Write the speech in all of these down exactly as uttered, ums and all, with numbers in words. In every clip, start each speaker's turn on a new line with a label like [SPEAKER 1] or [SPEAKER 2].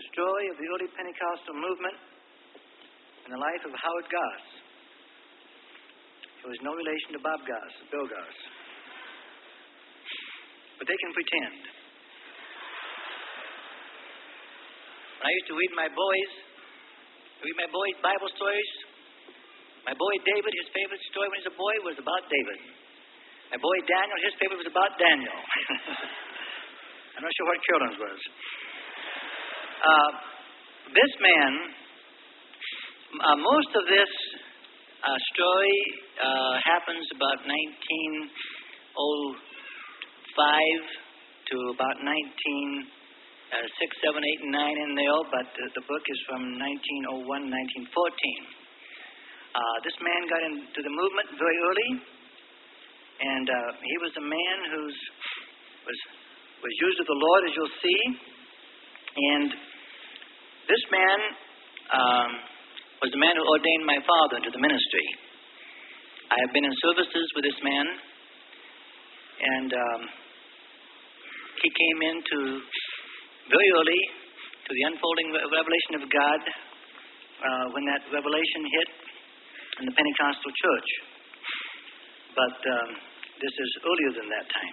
[SPEAKER 1] story of the early Pentecostal movement and the life of Howard Goss. He was no relation to Bob Goss, Bill Goss. But they can pretend. When I used to read my boys, read my boys' Bible stories, my boy David, his favorite story when he was a boy was about David. My boy Daniel, his favorite was about Daniel. I'm not sure what Carolyn's was. Uh, this man, uh, most of this uh, story uh, happens about nineteen oh five to about nineteen oh six, seven, eight, and nine in there, but uh, the book is from nineteen oh one, nineteen fourteen. Uh, this man got into the movement very early, and uh, he was a man who was was used of the Lord, as you'll see. And this man um, was the man who ordained my father into the ministry. I have been in services with this man, and um, he came into very early to the unfolding revelation of God uh, when that revelation hit in the Pentecostal church. But um, this is earlier than that time.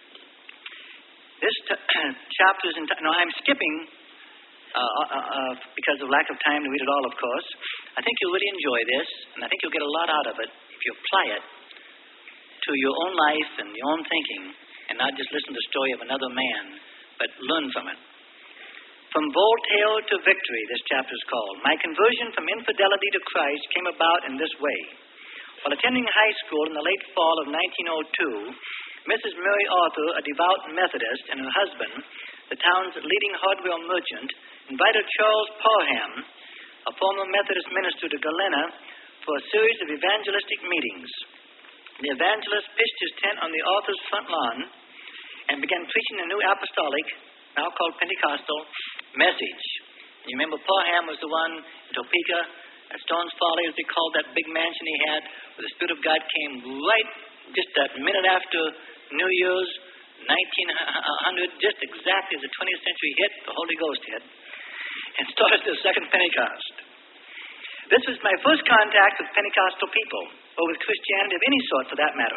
[SPEAKER 1] This t- chapter is in t- no, I'm skipping uh, uh, uh, because of lack of time to read it all, of course. I think you'll really enjoy this, and I think you'll get a lot out of it if you apply it to your own life and your own thinking, and not just listen to the story of another man, but learn from it. From Voltaire to Victory, this chapter is called. My conversion from infidelity to Christ came about in this way. While attending high school in the late fall of nineteen oh two, Missus Mary Arthur, a devout Methodist, and her husband, the town's leading hardware merchant, invited Charles Parham, a former Methodist minister, to Galena for a series of evangelistic meetings. The evangelist pitched his tent on the Arthur's front lawn and began preaching the new apostolic, now called Pentecostal, message. You remember Parham was the one in Topeka at Stone's Folly, as they called that big mansion he had, where the Spirit of God came right just that minute after New Year's, nineteen hundred, just exactly as the twentieth century hit, the Holy Ghost hit, and started the second Pentecost. This was my first contact with Pentecostal people, or with Christianity of any sort for that matter.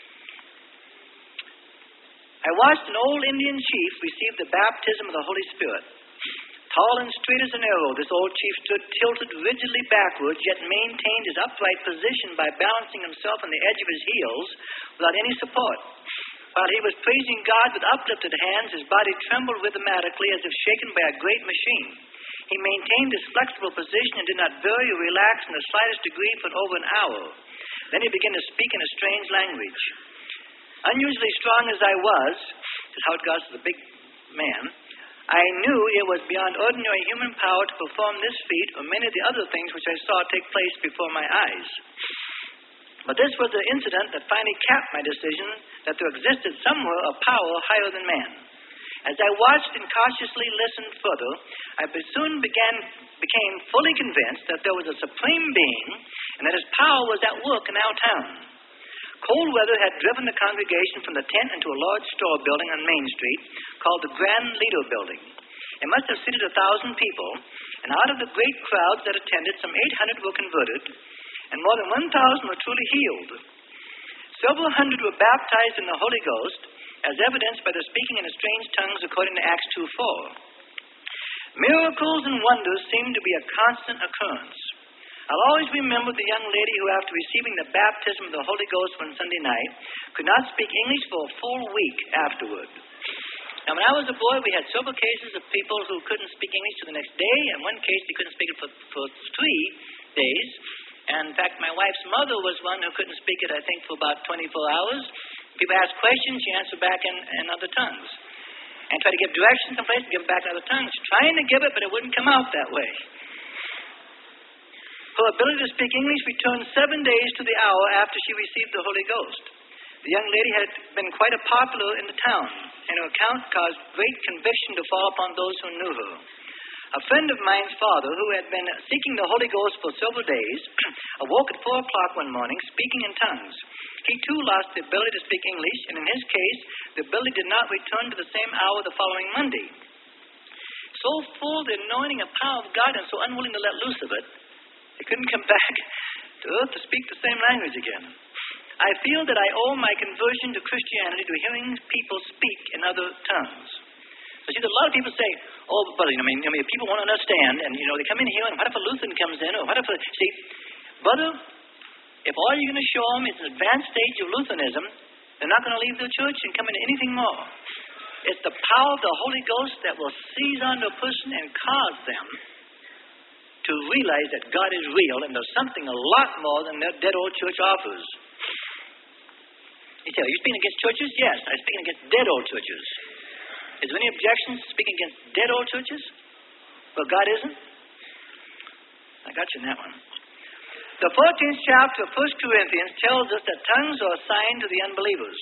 [SPEAKER 1] I watched an old Indian chief receive the baptism of the Holy Spirit. Tall and straight as an arrow, this old chief stood tilted rigidly backwards, yet maintained his upright position by balancing himself on the edge of his heels without any support. While he was praising God with uplifted hands, his body trembled rhythmically as if shaken by a great machine. He maintained his flexible position and did not vary or relax in the slightest degree for over an hour. Then he began to speak in a strange language. Unusually strong as I was, said Howard Goss is a big man, I knew it was beyond ordinary human power to perform this feat or many of the other things which I saw take place before my eyes. But this was the incident that finally capped my decision that there existed somewhere a power higher than man. As I watched and cautiously listened further, I soon began, became fully convinced that there was a supreme being and that his power was at work in our town. Cold weather had driven the congregation from the tent into a large store building on Main Street called the Grand Leader Building. It must have seated a thousand people, and out of the great crowds that attended, some eight hundred were converted, and more than one thousand were truly healed. Several hundred were baptized in the Holy Ghost, as evidenced by their speaking in strange tongues according to Acts two four. Miracles and wonders seemed to be a constant occurrence. I'll always remember the young lady who, after receiving the baptism of the Holy Ghost one Sunday night, could not speak English for a full week afterward. Now, when I was a boy, we had several cases of people who couldn't speak English to the next day, and one case they couldn't speak it for, for three days. And in fact, my wife's mother was one who couldn't speak it, I think, for about twenty-four hours. People asked questions, she answered back in, in other tongues. And tried to give directions someplace and give it back in other tongues. Trying to give it, but it wouldn't come out that way. Her ability to speak English returned seven days to the hour after she received the Holy Ghost. The young lady had been quite a popular in the town, and her account caused great conviction to fall upon those who knew her. A friend of mine's father, who had been seeking the Holy Ghost for several days, awoke at four o'clock one morning speaking in tongues. He too lost the ability to speak English, and in his case, the ability did not return to the same hour the following Monday. so full of the anointing and power of God and so unwilling to let loose of it, they couldn't come back to earth to speak the same language again. I feel that I owe my conversion to Christianity to hearing people speak in other tongues. So see, a lot of people say, oh, brother, I mean, I mean, people won't understand, and, you know, they come in here, and what if a Lutheran comes in, or what if a... See, brother, if all you're going to show them is an advanced stage of Lutheranism, they're not going to leave the church and come into anything more. It's the power of the Holy Ghost that will seize onto a person and cause them to realize that God is real, and there's something a lot more than that dead old church offers. You say, are you speaking against churches? Yes, I'm speaking against dead old churches. Is there any objections to speaking against dead old churches? Well, God isn't? I got you in that one. The fourteenth chapter of First Corinthians tells us that tongues are a sign to the unbelievers.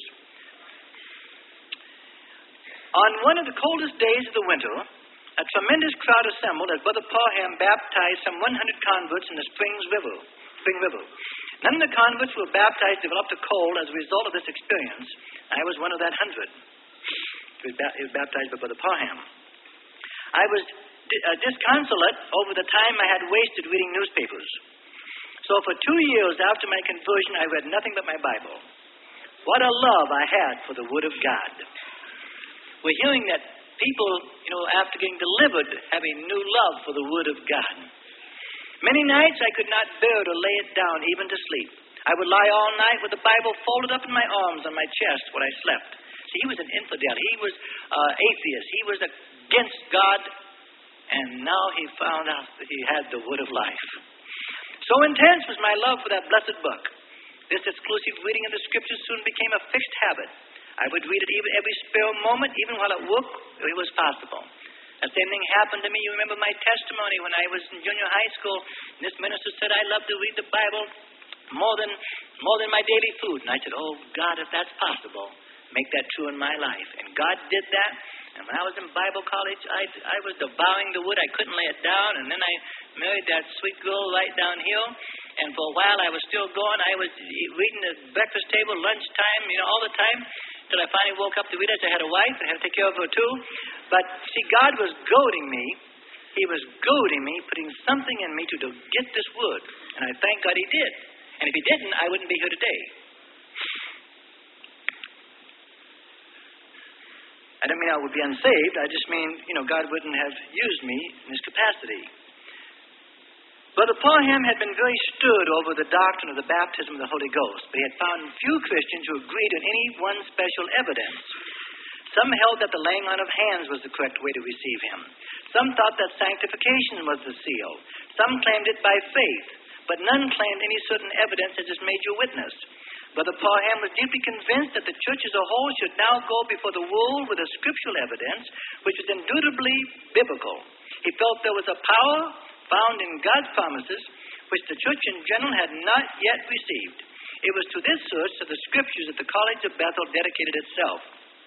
[SPEAKER 1] On one of the coldest days of the winter, a tremendous crowd assembled as Brother Parham baptized some one hundred converts in the Springs River, Spring River. None of the converts who were baptized developed a cold as a result of this experience. I was one of that hundred. He was, ba- he was baptized by Brother Parham. I was di- uh, disconsolate over the time I had wasted reading newspapers. So for two years after my conversion, I read nothing but my Bible. What a love I had for the Word of God. We're hearing that people, you know, after getting delivered, have a new love for the Word of God. Many nights I could not bear to lay it down, even to sleep. I would lie all night with the Bible folded up in my arms on my chest when I slept. See, he was an infidel. He was uh, atheist. He was against God, and now he found out that he had the Word of life. So intense was my love for that blessed book. This exclusive reading of the Scriptures soon became a fixed habit. I would read it even every spare moment, even while at work, if it was possible. The same thing happened to me. You remember my testimony when I was in junior high school. And this minister said, I love to read the Bible more than more than my daily food. And I said, oh, God, if that's possible, make that true in my life. And God did that. And when I was in Bible college, I, I was devouring the Word. I couldn't lay it down. And then I married that sweet girl right down here. And for a while, I was still going. I was reading at the breakfast table, lunchtime, you know, all the time. Till I finally woke up to read it. I had a wife. I had to take care of her, too. But, see, God was goading me. He was goading me, putting something in me to, to get this Word. And I thank God He did. And if He didn't, I wouldn't be here today. I don't mean I would be unsaved. I just mean, you know, God wouldn't have used me in this capacity. Brother Parham had been very stirred over the doctrine of the baptism of the Holy Ghost, but he had found few Christians who agreed on any one special evidence. Some held that the laying on of hands was the correct way to receive Him. Some thought that sanctification was the seal. Some claimed it by faith, but none claimed any certain evidence as his major witness. Brother Parham was deeply convinced that the church as a whole should now go before the world with a scriptural evidence which was indubitably biblical. He felt there was a power found in God's promises which the church in general had not yet received. It was to this search of the scriptures that the College of Bethel dedicated itself.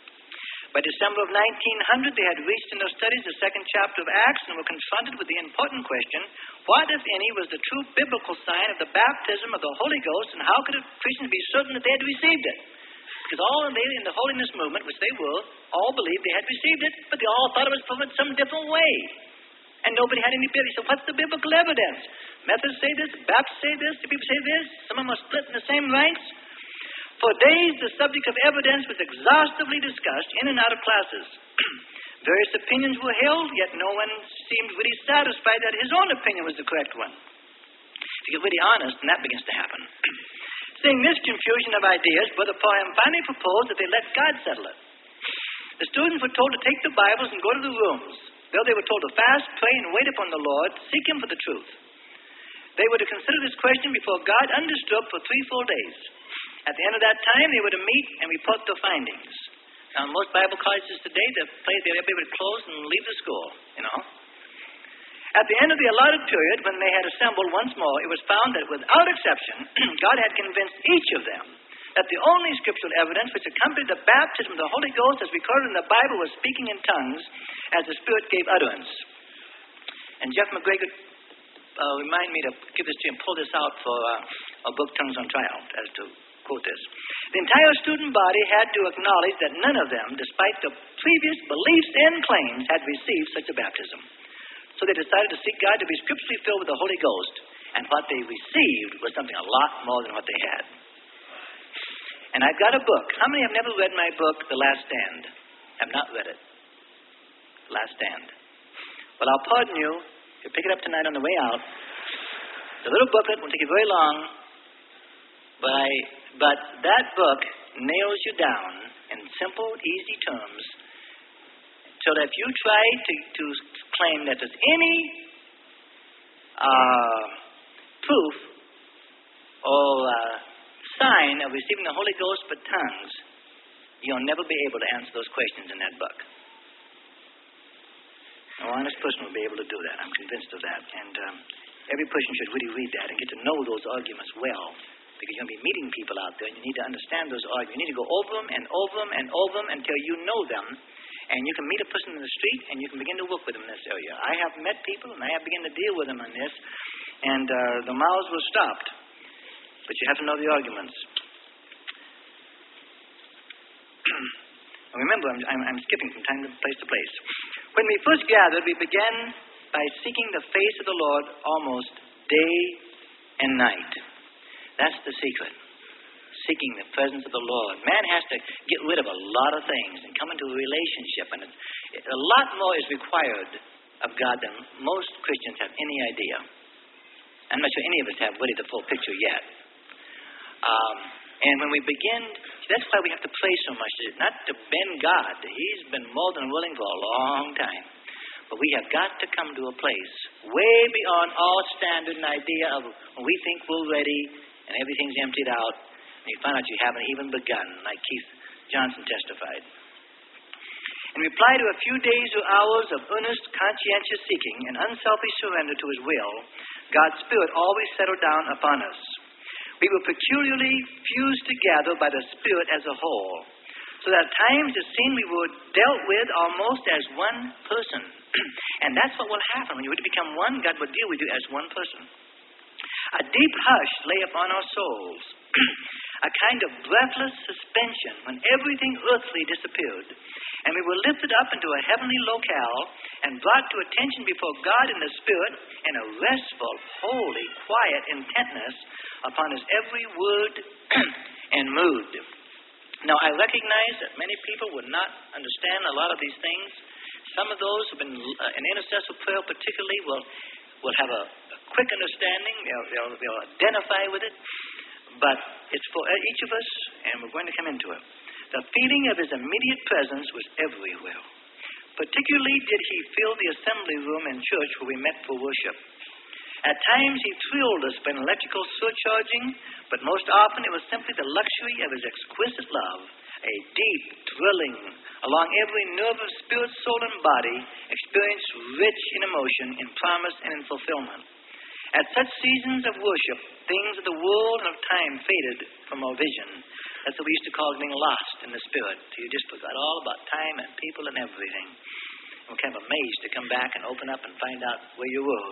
[SPEAKER 1] By December of nineteen hundred, they had reached in their studies the second chapter of Acts and were confronted with the important question, what, if any, was the true biblical sign of the baptism of the Holy Ghost, and how could a Christian be certain that they had received it? Because all of they in the holiness movement, which they were, all believed they had received it, but they all thought it was from some different way. And nobody had any biblical. So what's the biblical evidence? Methodists say this, Baptists say this, the people say this, some of them are split in the same ranks. For days, the subject of evidence was exhaustively discussed in and out of classes. Various opinions were held, yet no one seemed really satisfied that his own opinion was the correct one. To get really honest, and that begins to happen. Seeing this confusion of ideas, Brother Parham finally proposed that they let God settle it. The students were told to take the Bibles and go to the rooms. There they were told to fast, pray, and wait upon the Lord, seek Him for the truth. They were to consider this question before God undisturbed for three full days. At the end of that time, they were to meet and report their findings. Now, in most Bible colleges today, the place that everybody would close and leave the school, you know. At the end of the allotted period, when they had assembled once more, it was found that without exception, God had convinced each of them that the only scriptural evidence which accompanied the baptism of the Holy Ghost as recorded in the Bible was speaking in tongues as the Spirit gave utterance. And Jeff McGregor uh, reminded me to give this to you and pull this out for uh, a book, Tongues on Trial, as to quote this. The entire student body had to acknowledge that none of them, despite the previous beliefs and claims, had received such a baptism. So they decided to seek God to be scripturally filled with the Holy Ghost. And what they received was something a lot more than what they had. And I've got a book. How many have never read my book, The Last Stand? Have not read it. The Last Stand. Well, I'll pardon you. You'll pick it up tonight on the way out. The little booklet won't take you very long. But, I, but that book nails you down in simple, easy terms, so that if you try to, to claim that there's any uh, proof or uh, sign of receiving the Holy Ghost for tongues, you'll never be able to answer those questions in that book. No honest person will be able to do that. I'm convinced of that. And um, every person should really read that and get to know those arguments well, because you're going to be meeting people out there, and you need to understand those arguments. You need to go over them and over them and over them until you know them. And you can meet a person in the street, and you can begin to work with them in this area. I have met people, and I have begun to deal with them on this, and uh, the mouths were stopped. But you have to know the arguments. Remember, I'm, I'm, I'm skipping from time to place to place. When we first gathered, we began by seeking the face of the Lord almost day and night. That's the secret. Seeking the presence of the Lord. Man has to get rid of a lot of things and come into a relationship. And it's, it, a lot more is required of God than most Christians have any idea. I'm not sure any of us have really the full picture yet. Um, and when we begin, that's why we have to pray so much. Not to bend God. He's been more than willing for a long time. But we have got to come to a place way beyond all standard and idea of when we think we're ready and everything's emptied out. And you find out you haven't even begun, like Keith Johnson testified. In reply to a few days or hours of earnest, conscientious seeking and unselfish surrender to His will, God's Spirit always settled down upon us. We were peculiarly fused together by the Spirit as a whole, so that at times it seemed we were dealt with almost as one person. And that's what will happen. When you become one, God will deal with you as one person. A deep hush lay upon our souls, a kind of breathless suspension when everything earthly disappeared, and we were lifted up into a heavenly locale and brought to attention before God in the Spirit in a restful, holy, quiet intentness upon His every word and mood. Now, I recognize that many people would not understand a lot of these things. Some of those who have been uh, in intercessory prayer particularly will, will have a, a quick understanding. They'll, they'll, they'll identify with it. But it's for each of us, and we're going to come into it. The feeling of His immediate presence was everywhere. Particularly did He fill the assembly room in church where we met for worship. At times He thrilled us by an electrical surcharging, but most often it was simply the luxury of His exquisite love, a deep, thrilling, along every nerve of spirit, soul, and body, experience rich in emotion, in promise, and in fulfillment. At such seasons of worship, things of the world and of time faded from our vision. That's what we used to call being lost in the Spirit. So you just forgot all about time and people and everything. And we're kind of amazed to come back and open up and find out where you were.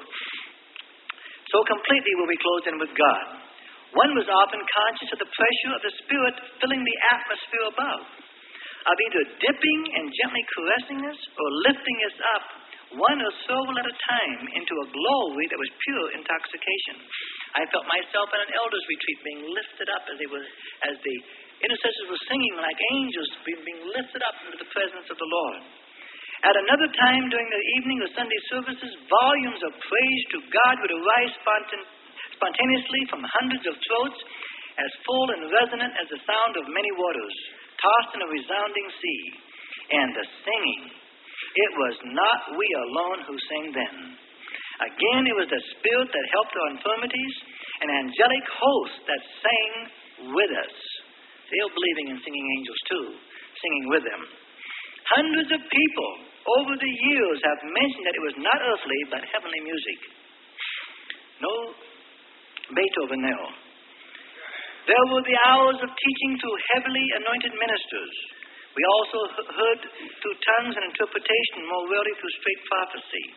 [SPEAKER 1] So completely were we closed in with God. One was often conscious of the pressure of the Spirit filling the atmosphere above, of either dipping and gently caressing us or lifting us up one or several at a time into a glory that was pure intoxication. I felt myself in an elders' retreat being lifted up as they were, as the intercessors were singing like angels being lifted up into the presence of the Lord. At another time during the evening or Sunday services, volumes of praise to God would arise spontan- spontaneously from hundreds of throats, as full and resonant as the sound of many waters, tossed in a resounding sea. And the singing, it was not we alone who sang then. Again, it was the Spirit that helped our infirmities, an angelic host that sang with us. They were believing in singing angels too, singing with them. Hundreds of people over the years have mentioned that it was not earthly but heavenly music. No Beethoven there. There were the hours of teaching through heavily anointed ministers. We also heard through tongues and interpretation, more rarely through straight prophecy.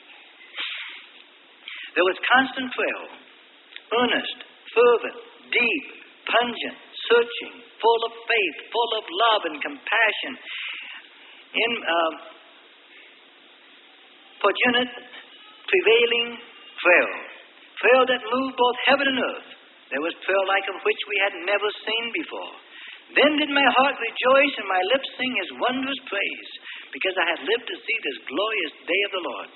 [SPEAKER 1] There was constant prayer, earnest, fervent, deep, pungent, searching, full of faith, full of love and compassion, in uh, fortunate, prevailing prayer. Prayer that moved both heaven and earth. There was prayer like of which we had never seen before. Then did my heart rejoice and my lips sing his wondrous praise, because I had lived to see this glorious day of the Lord.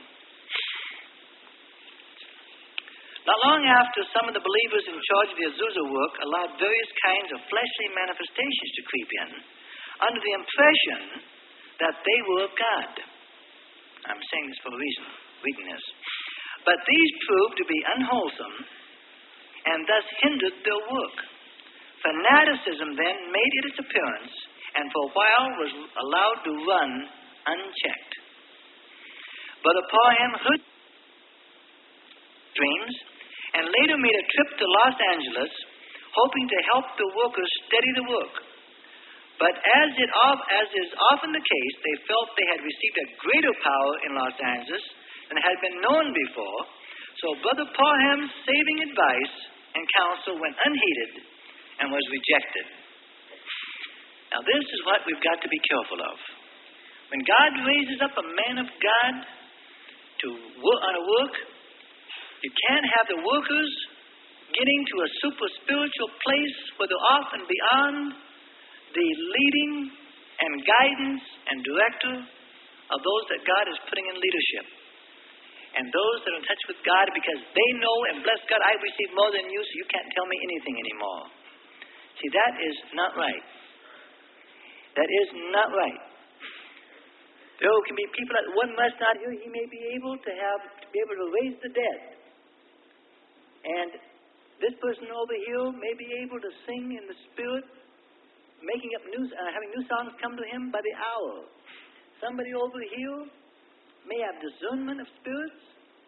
[SPEAKER 1] Not long after, some of the believers in charge of the Azusa work allowed various kinds of fleshly manifestations to creep in under the impression that they were of God. I'm saying this for a reason, reading this. But these proved to be unwholesome and thus hindered their work. Fanaticism then made its appearance and for a while was allowed to run unchecked. Brother Parham heard dreams and later made a trip to Los Angeles, hoping to help the workers steady the work. But as, it, as is often the case, they felt they had received a greater power in Los Angeles than had been known before, so Brother Parham's saving advice and counsel went unheeded and was rejected. Now this is what we've got to be careful of. When God raises up a man of God to work on a work, you can't have the workers getting to a super spiritual place where they're off and beyond the leading and guidance and director of those that God is putting in leadership. And those that are in touch with God because they know, and bless God, I receive more than you, so you can't tell me anything anymore. See, that is not right. That is not right. There can be people that one must not hear. He may be able to have to be able to raise the dead. And this person over here may be able to sing in the Spirit, making up new, uh, having new songs come to him by the hour. Somebody over here may have discernment of spirits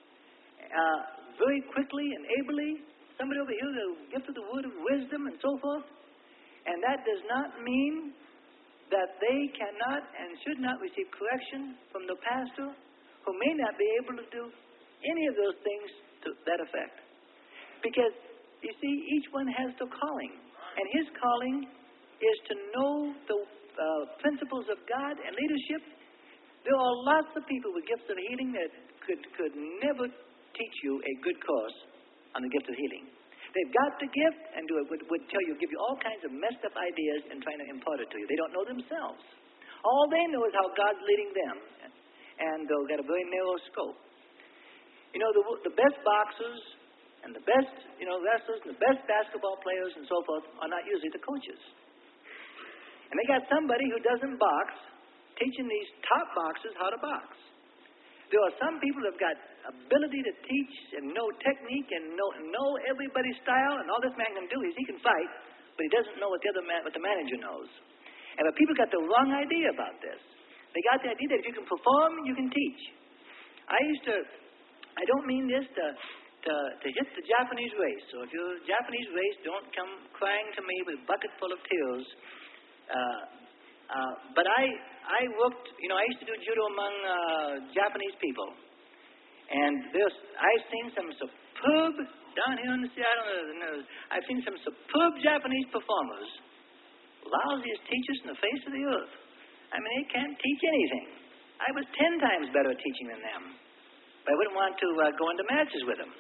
[SPEAKER 1] uh, very quickly and ably. Somebody over here the gift of the word of wisdom and so forth. And that does not mean that they cannot and should not receive correction from the pastor, who may not be able to do any of those things to that effect. Because, you see, each one has their calling. And his calling is to know the uh, principles of God and leadership. There are lots of people with gifts of healing that could, could never teach you a good course on the gift of healing. They've got the gift and do it, would, would tell you, give you all kinds of messed up ideas and trying to impart it to you. They don't know themselves. All they know is how God's leading them. And they've got a very narrow scope. You know, the, the best boxers and the best, you know, wrestlers and the best basketball players and so forth are not usually the coaches. And they got somebody who doesn't box teaching these top boxers how to box. There are some people who have got ability to teach and know technique and know, know everybody's style, and all this man can do is he can fight, but he doesn't know what the other man, what the manager knows. And but people got the wrong idea about this. They got the idea that if you can perform, you can teach. I used to, I don't mean this to, to, to hit the Japanese race. So if you're Japanese race, don't come crying to me with a bucket full of tears. Uh, uh, but I, I worked, you know, I used to do judo among uh, Japanese people. And there's, I've seen some superb, down here in the sea, I don't know, I've seen some superb Japanese performers, lousiest teachers in the face of the earth. I mean, they can't teach anything. I was ten times better at teaching than them. But I wouldn't want to uh, go into matches with them.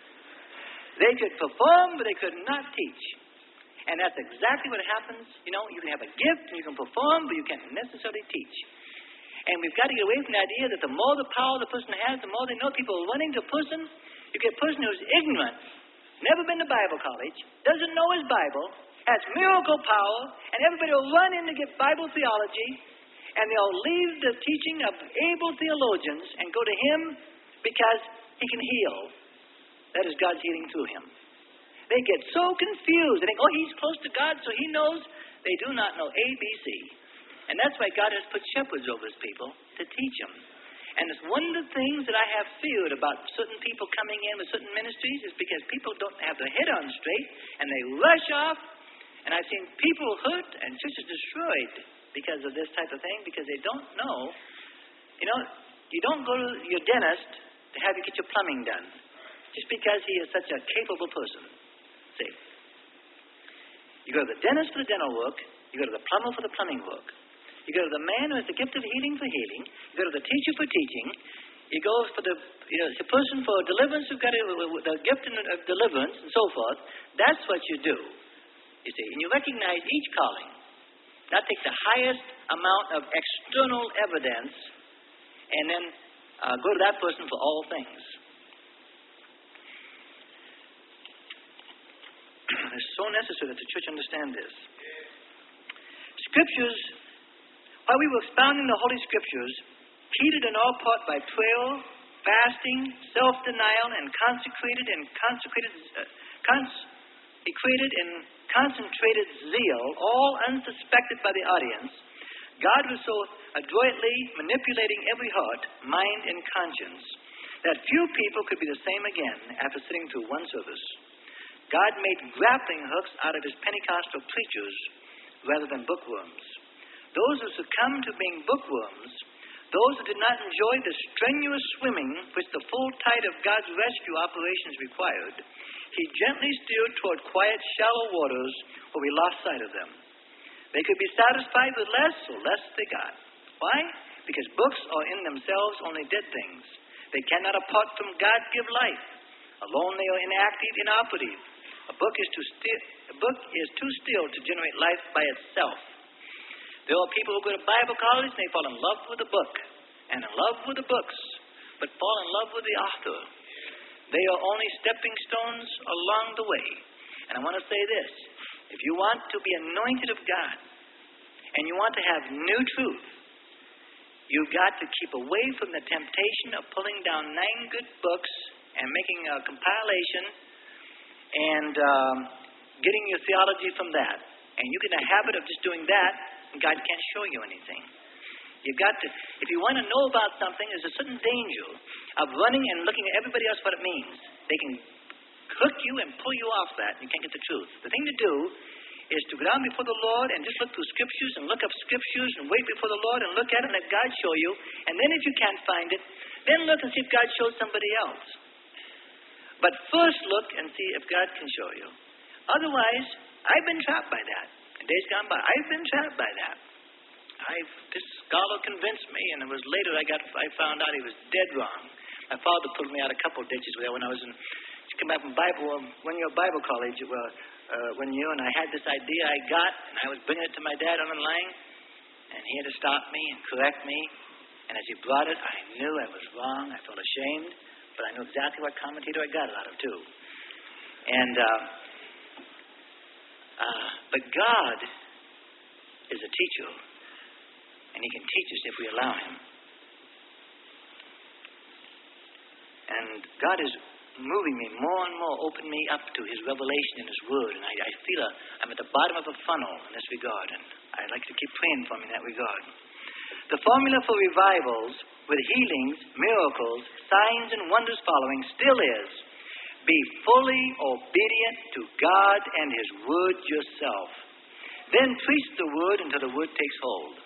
[SPEAKER 1] They could perform, but they could not teach. And that's exactly what happens. You know, you can have a gift and you can perform, but you can't necessarily teach. And we've got to get away from the idea that the more the power the person has, the more they know. People are running to a person. You get a person who's ignorant, never been to Bible college, doesn't know his Bible, has miracle power, and everybody will run in to get Bible theology, and they'll leave the teaching of able theologians and go to him because he can heal. That is God's healing through him. They get so confused. They think, oh, he's close to God, so he knows. They do not know A, B, C. And that's why God has put shepherds over his people to teach them. And it's one of the things that I have feared about certain people coming in with certain ministries is because people don't have their head on straight, and they rush off. And I've seen people hurt and churches destroyed because of this type of thing, because they don't know. You know, you don't go to your dentist to have you get your plumbing done just because he is such a capable person. See? You go to the dentist for the dental work. You go to the plumber for the plumbing work. You go to the man who has the gift of healing for healing. You go to the teacher for teaching. You go for the, you know, the person for deliverance who's got a, the gift of deliverance and so forth. That's what you do, you see. And you recognize each calling. That takes the highest amount of external evidence and then uh, go to that person for all things. It's so necessary that the church understand this. Scriptures, while we were expounding the Holy Scriptures, heeded in all part by prayer, fasting, self-denial, and consecrated and consecrated, uh, consecrated and concentrated zeal, all unsuspected by the audience, God was so adroitly manipulating every heart, mind, and conscience that few people could be the same again after sitting through one service. God made grappling hooks out of his Pentecostal preachers rather than bookworms. Those who succumbed to being bookworms, those who did not enjoy the strenuous swimming which the full tide of God's rescue operations required, he gently steered toward quiet, shallow waters where we lost sight of them. They could be satisfied with less, so less they got. Why? Because books are in themselves only dead things. They cannot, apart from God, give life. Alone they are inactive, inoperative. A book is too still, a book is too still to generate life by itself. There are people who go to Bible college and they fall in love with the book and in love with the books, but fall in love with the author. They are only stepping stones along the way. And I want to say this. If you want to be anointed of God and you want to have new truth, you've got to keep away from the temptation of pulling down nine good books and making a compilation and um, getting your theology from that. And you get in a habit of just doing that, and God can't show you anything. You've got to, if you want to know about something, there's a certain danger of running and looking at everybody else what it means. They can hook you and pull you off that, and you can't get the truth. The thing to do is to go down before the Lord and just look through Scriptures and look up Scriptures and wait before the Lord and look at it and let God show you. And then if you can't find it, then look and see if God shows somebody else. But first look and see if God can show you. Otherwise, I've been trapped by that. In days gone by, I've been trapped by that. I've, this scholar convinced me, and it was later I got I found out he was dead wrong. My father pulled me out a couple of ditches there when I was in, come back from Bible, when you're Bible college, well, uh, when you and I had this idea I got, and I was bringing it to my dad on the line, and he had to stop me and correct me. And as he brought it, I knew I was wrong. I felt ashamed, but I knew exactly what commentator I got it out of, too. And, uh, uh, but God is a teacher, and he can teach us if we allow him. And God is moving me more and more, opening me up to his revelation in his word. And I, I feel a, I'm at the bottom of a funnel in this regard, and I'd like to keep praying for me in that regard. The formula for revivals with healings, miracles, signs, and wonders following still is, be fully obedient to God and his word yourself. Then preach the word until the word takes hold.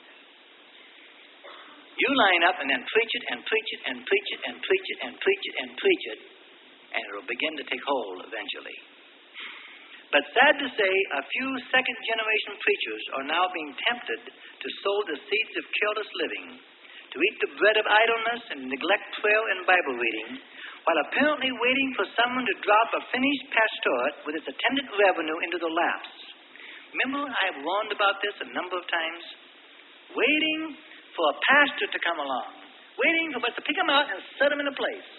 [SPEAKER 1] You line up and then preach it and preach it and preach it and preach it and preach it and preach it, and it will begin to take hold eventually. But sad to say, a few second-generation preachers are now being tempted to sow the seeds of careless living, to eat the bread of idleness and neglect prayer and Bible reading, while apparently waiting for someone to drop a finished pastorate with its attendant revenue into their laps. Remember, I've warned about this a number of times. Waiting for a pastor to come along. Waiting for us to pick him out and set him in a place.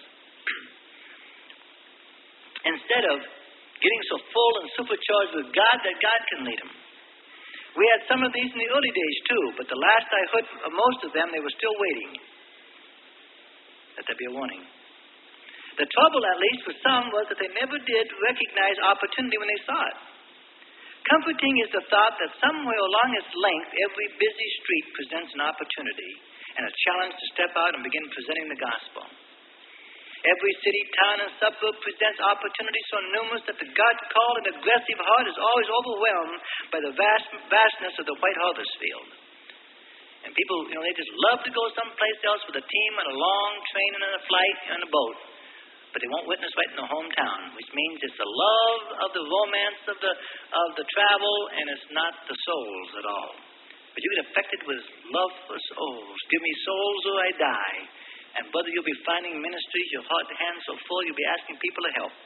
[SPEAKER 1] Instead of getting so full and supercharged with God that God can lead him. We had some of these in the early days too, but the last I heard of most of them, they were still waiting. Let that be a warning. The trouble, at least for some, was that they never did recognize opportunity when they saw it. Comforting is the thought that somewhere along its length, every busy street presents an opportunity and a challenge to step out and begin presenting the gospel. Every city, town, and suburb presents opportunities so numerous that the God-called and aggressive heart is always overwhelmed by the vast vastness of the white harvest field. And people, you know, they just love to go someplace else with a team on a long train and on a flight and a boat. but they won't witness right in the hometown, which means it's the love of the romance of the of the travel, and it's not the souls at all. But you get affected with love for souls. Give me souls or I die. And brother, you'll be finding ministries, your heart and hands so full, you'll be asking people to help.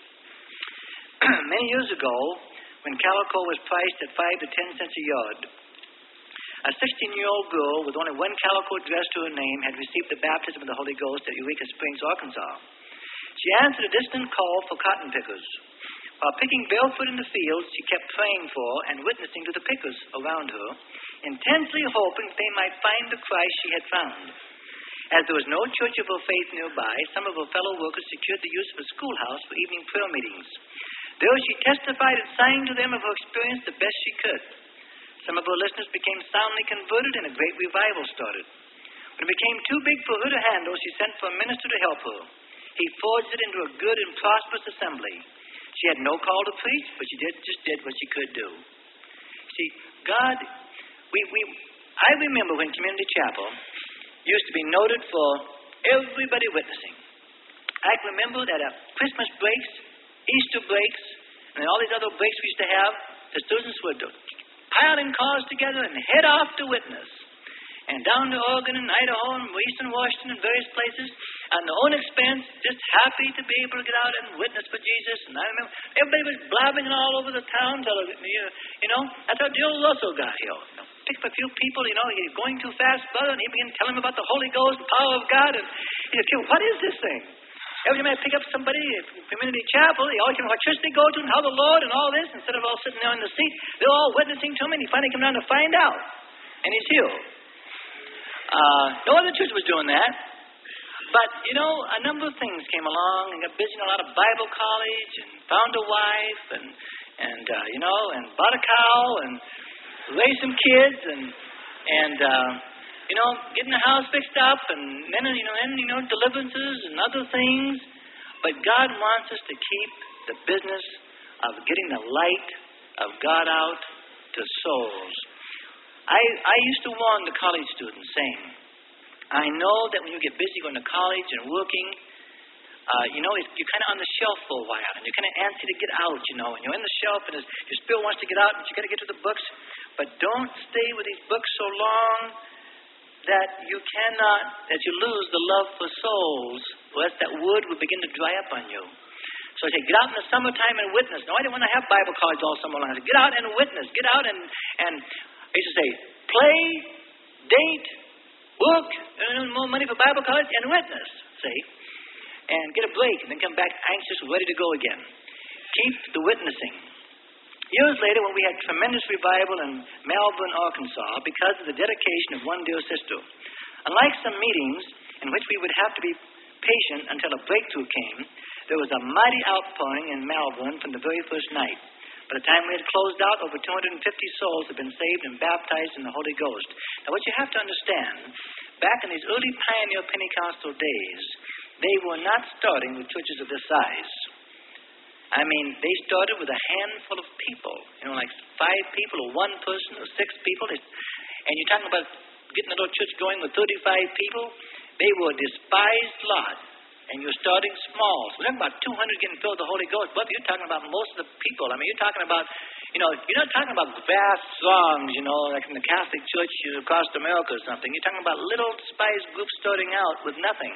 [SPEAKER 1] Many years ago, when calico was priced at five to ten cents a yard, a sixteen-year-old girl with only one calico dress to her name had received the baptism of the Holy Ghost at Eureka Springs, Arkansas. She answered a distant call for cotton pickers. While picking barefoot in the fields, she kept praying for and witnessing to the pickers around her, intensely hoping they might find the Christ she had found. As there was no church of her faith nearby, some of her fellow workers secured the use of a schoolhouse for evening prayer meetings. There she testified and sang to them of her experience the best she could. Some of her listeners became soundly converted, and a great revival started. When it became too big for her to handle, she sent for a minister to help her. He forged it into a good and prosperous assembly. She had no call to preach, but she did, just did what she could do. See, God, we, we, I remember when Community Chapel used to be noted for everybody witnessing. I can remember that at Christmas breaks, Easter breaks, and all these other breaks we used to have, the students would pile in cars together and head off to witness. And down to Oregon and Idaho and Eastern Washington and various places, on their own expense, just happy to be able to get out and witness for Jesus. And I remember everybody was blabbing all over the town. Till, you know, that's how Joe Russell got here. You know, picked up a few people, you know, he's going too fast, brother, and he began telling them about the Holy Ghost, the power of God. And he said, what is this thing? Every time I pick up somebody at Community Chapel, they always tell me what church they go to and how the Lord and all this. Instead of all sitting there in the seat, they're all witnessing to him, and he finally came down to find out. And he's healed. Uh, no other church was doing that. But, you know, a number of things came along and got busy in a lot of Bible college and found a wife and, and uh, you know, and bought a cow and raised some kids and, and uh, you know, getting the house fixed up and then, you know, then, you know, deliverances and other things. But God wants us to keep the business of getting the light of God out to souls. I, I used to warn the college students saying, I know that when you get busy going to college and working, uh, you know, you're kind of on the shelf for a while, and you're kind of antsy to get out, you know, and you're in the shelf, and your spirit wants to get out, and you got to get to the books. But don't stay with these books so long that you cannot, that you lose the love for souls, or else that word will begin to dry up on you. So I say, get out in the summertime and witness. No, I didn't want to have Bible college all summer long. I said, get out and witness. Get out and, and I used to say, play, date, work, earn more money for Bible college, and witness, see? And get a break, and then come back anxious, ready to go again. Keep the witnessing. Years later, when we had tremendous revival in Melbourne, Arkansas, because of the dedication of one dear sister, unlike some meetings in which we would have to be patient until a breakthrough came, there was a mighty outpouring in Melbourne from the very first night. By the time we had closed out, over two hundred fifty souls had been saved and baptized in the Holy Ghost. Now, what you have to understand, back in these early pioneer Pentecostal days, they were not starting with churches of this size. I mean, they started with a handful of people, you know, like five people or one person or six people. And you're talking about getting a little church going with thirty-five people. They were a despised lot. And you're starting small. So we're talking about two hundred getting filled with the Holy Ghost. But you're talking about most of the people. I mean, you're talking about, you know, you're not talking about vast throngs, you know, like in the Catholic Church across America or something. You're talking about little despised groups starting out with nothing.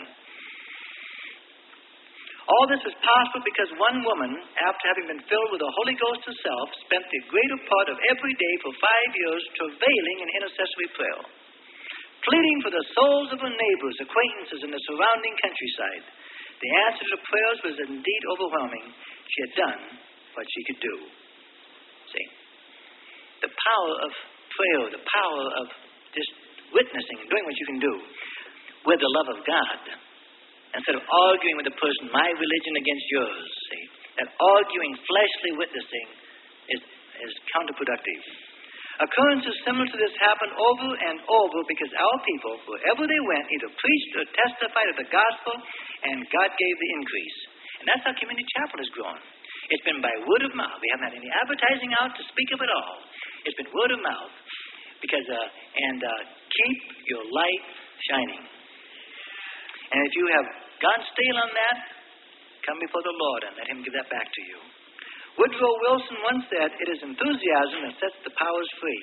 [SPEAKER 1] All this was possible because one woman, after having been filled with the Holy Ghost herself, spent the greater part of every day for five years travailing in intercessory prayer, pleading for the souls of her neighbors, acquaintances in the surrounding countryside. The answer to the prayers was indeed overwhelming. She had done what she could do. See? The power of prayer, the power of just witnessing and doing what you can do with the love of God. Instead of arguing with the person, my religion against yours. See? That arguing, fleshly witnessing is, is counterproductive. Occurrences similar to this happened over and over because our people, wherever they went, either preached or testified of the gospel, and God gave the increase. And that's how Community Chapel has grown. It's been by word of mouth. We haven't had any advertising out to speak of it all. It's been word of mouth. Because, uh, and uh, keep your light shining. And if you have gone stale on that, come before the Lord and let Him give that back to you. Woodrow Wilson once said, "It is enthusiasm that sets the powers free."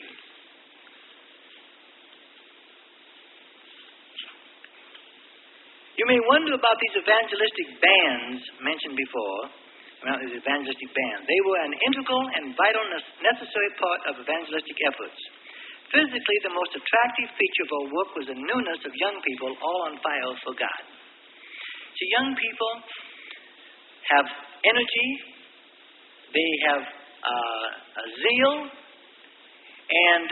[SPEAKER 1] You may wonder about these evangelistic bands mentioned before. Well, these evangelistic bands. They were an integral and vital necessary part of evangelistic efforts. Physically, the most attractive feature of our work was the newness of young people all on fire for God. See, young people have energy, they have uh, a zeal, and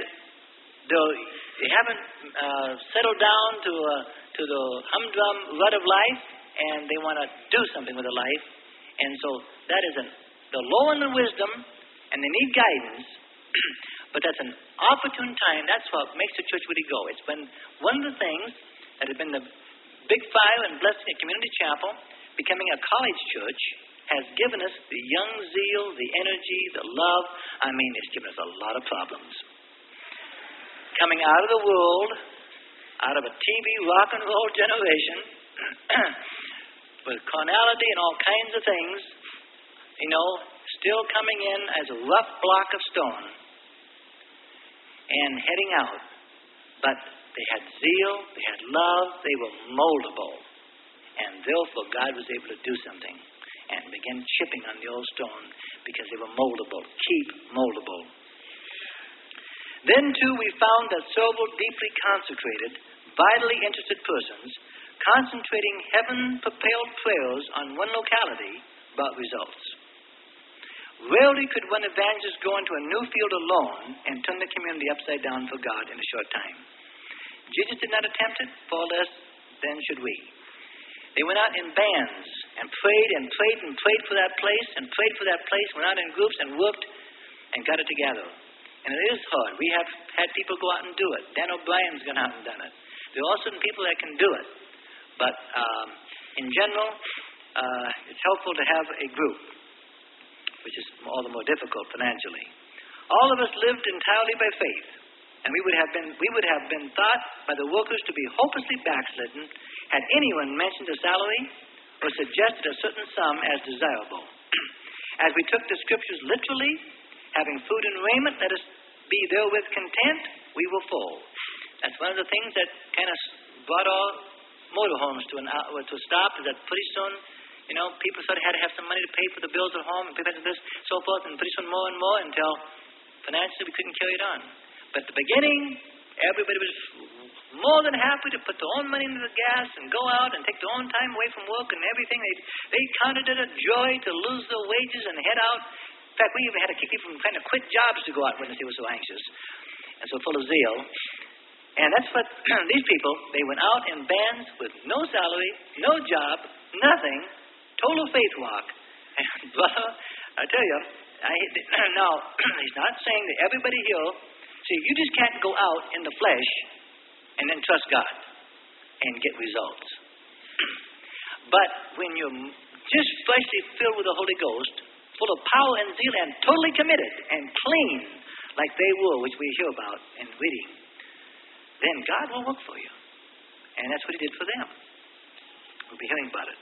[SPEAKER 1] they haven't uh, settled down to, uh, to the humdrum rut of life, and they want to do something with their life. And so that is an, the low in the wisdom, and they need guidance, but that's an opportune time. That's what makes the church really go. It's been one of the things that has been the big fire and blessing at Community Chapel, becoming a college church, has given us the young zeal, the energy, the love. I mean, it's given us a lot of problems. Coming out of the world, out of a T V rock and roll generation, with carnality and all kinds of things, you know, still coming in as a rough block of stone and heading out. But they had zeal, they had love, they were moldable. And therefore God was able to do something and began chipping on the old stone because they were moldable. Keep moldable. Then, too, we found that several deeply consecrated, vitally interested persons concentrating heaven-propelled prayers on one locality brought results. Rarely could one evangelist go into a new field alone and turn the community upside down for God in a short time. Jesus did not attempt it, far less then should we. They went out in bands and prayed and prayed and prayed for that place and prayed for that place, went out in groups and worked and got it together. And it is hard. We have had people go out and do it. Dan O'Brien's gone out and done it. There are certain people that can do it. But um, in general, uh, it's helpful to have a group, which is all the more difficult financially. All of us lived entirely by faith, and we would have been we would have been thought by the workers to be hopelessly backslidden had anyone mentioned a salary or suggested a certain sum as desirable. As we took the scriptures literally, having food and raiment, let us be therewith content, we were full. That's one of the things that kind of brought all motorhomes to, an, uh, to a stop, is that pretty soon, you know, people sort of had to have some money to pay for the bills at home, and people had to do this, so forth, and pretty soon more and more until financially we couldn't carry it on. But at the beginning, everybody was more than happy to put their own money into the gas and go out and take their own time away from work and everything. They, they counted it a joy to lose their wages and head out. In fact, we even had to keep people from trying to quit jobs to go out when they were so anxious and so full of zeal. And that's what these people, they went out in bands with no salary, no job, nothing, total faith walk. And brother, I tell you, I, now, he's not saying that everybody here, see, you just can't go out in the flesh and then trust God and get results. But when you're just fleshly filled with the Holy Ghost, full of power and zeal and totally committed and clean like they were, which we hear about in reading, then God will work for you. And that's what He did for them. We'll be hearing about it.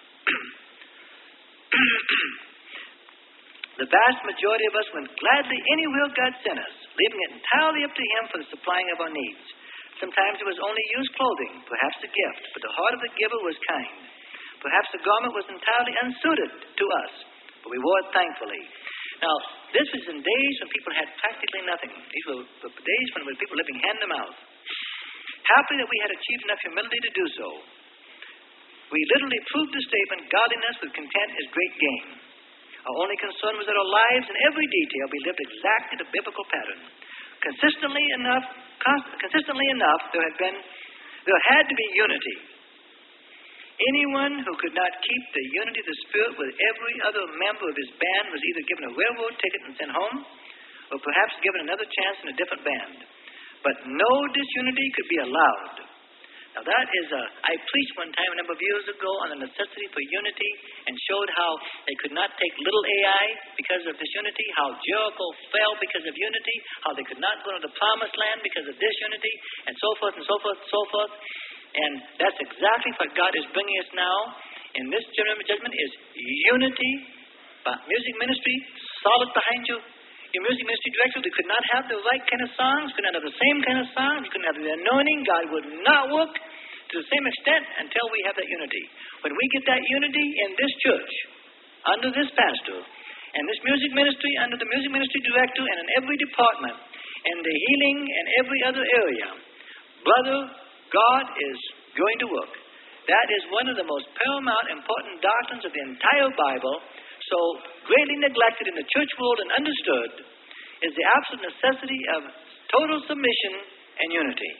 [SPEAKER 1] The vast majority of us went gladly anywhere God sent us, leaving it entirely up to Him for the supplying of our needs. Sometimes it was only used clothing, perhaps a gift, but the heart of the giver was kind. Perhaps the garment was entirely unsuited to us, but we wore it thankfully. Now, this was in days when people had practically nothing. These were the days when people were living hand to mouth. Happy that we had achieved enough humility to do so. We literally proved the statement, godliness with content is great gain. Our only concern was that our lives in every detail be lived exactly the biblical pattern. Consistently enough, const- consistently enough, there had been, there had to be unity. Anyone who could not keep the unity of the Spirit with every other member of his band was either given a railroad ticket and sent home, or perhaps given another chance in a different band. But no disunity could be allowed. Now that is a, I preached one time a number of years ago on the necessity for unity and showed how they could not take little Ai because of disunity, how Jericho fell because of unity, how they could not go to the promised land because of disunity, and so forth and so forth and so forth. And that's exactly what God is bringing us now in this general judgment is unity. But music ministry, solid behind you. Your music ministry director, they could not have the right kind of songs, could not have the same kind of songs, you couldn't have the anointing. God would not work to the same extent until we have that unity. When we get that unity in this church, under this pastor, and this music ministry, under the music ministry director, and in every department, and the healing and every other area, brother, God is going to work. That is one of the most paramount, important doctrines of the entire Bible, so greatly neglected in the church world and understood, is the absolute necessity of total submission and unity.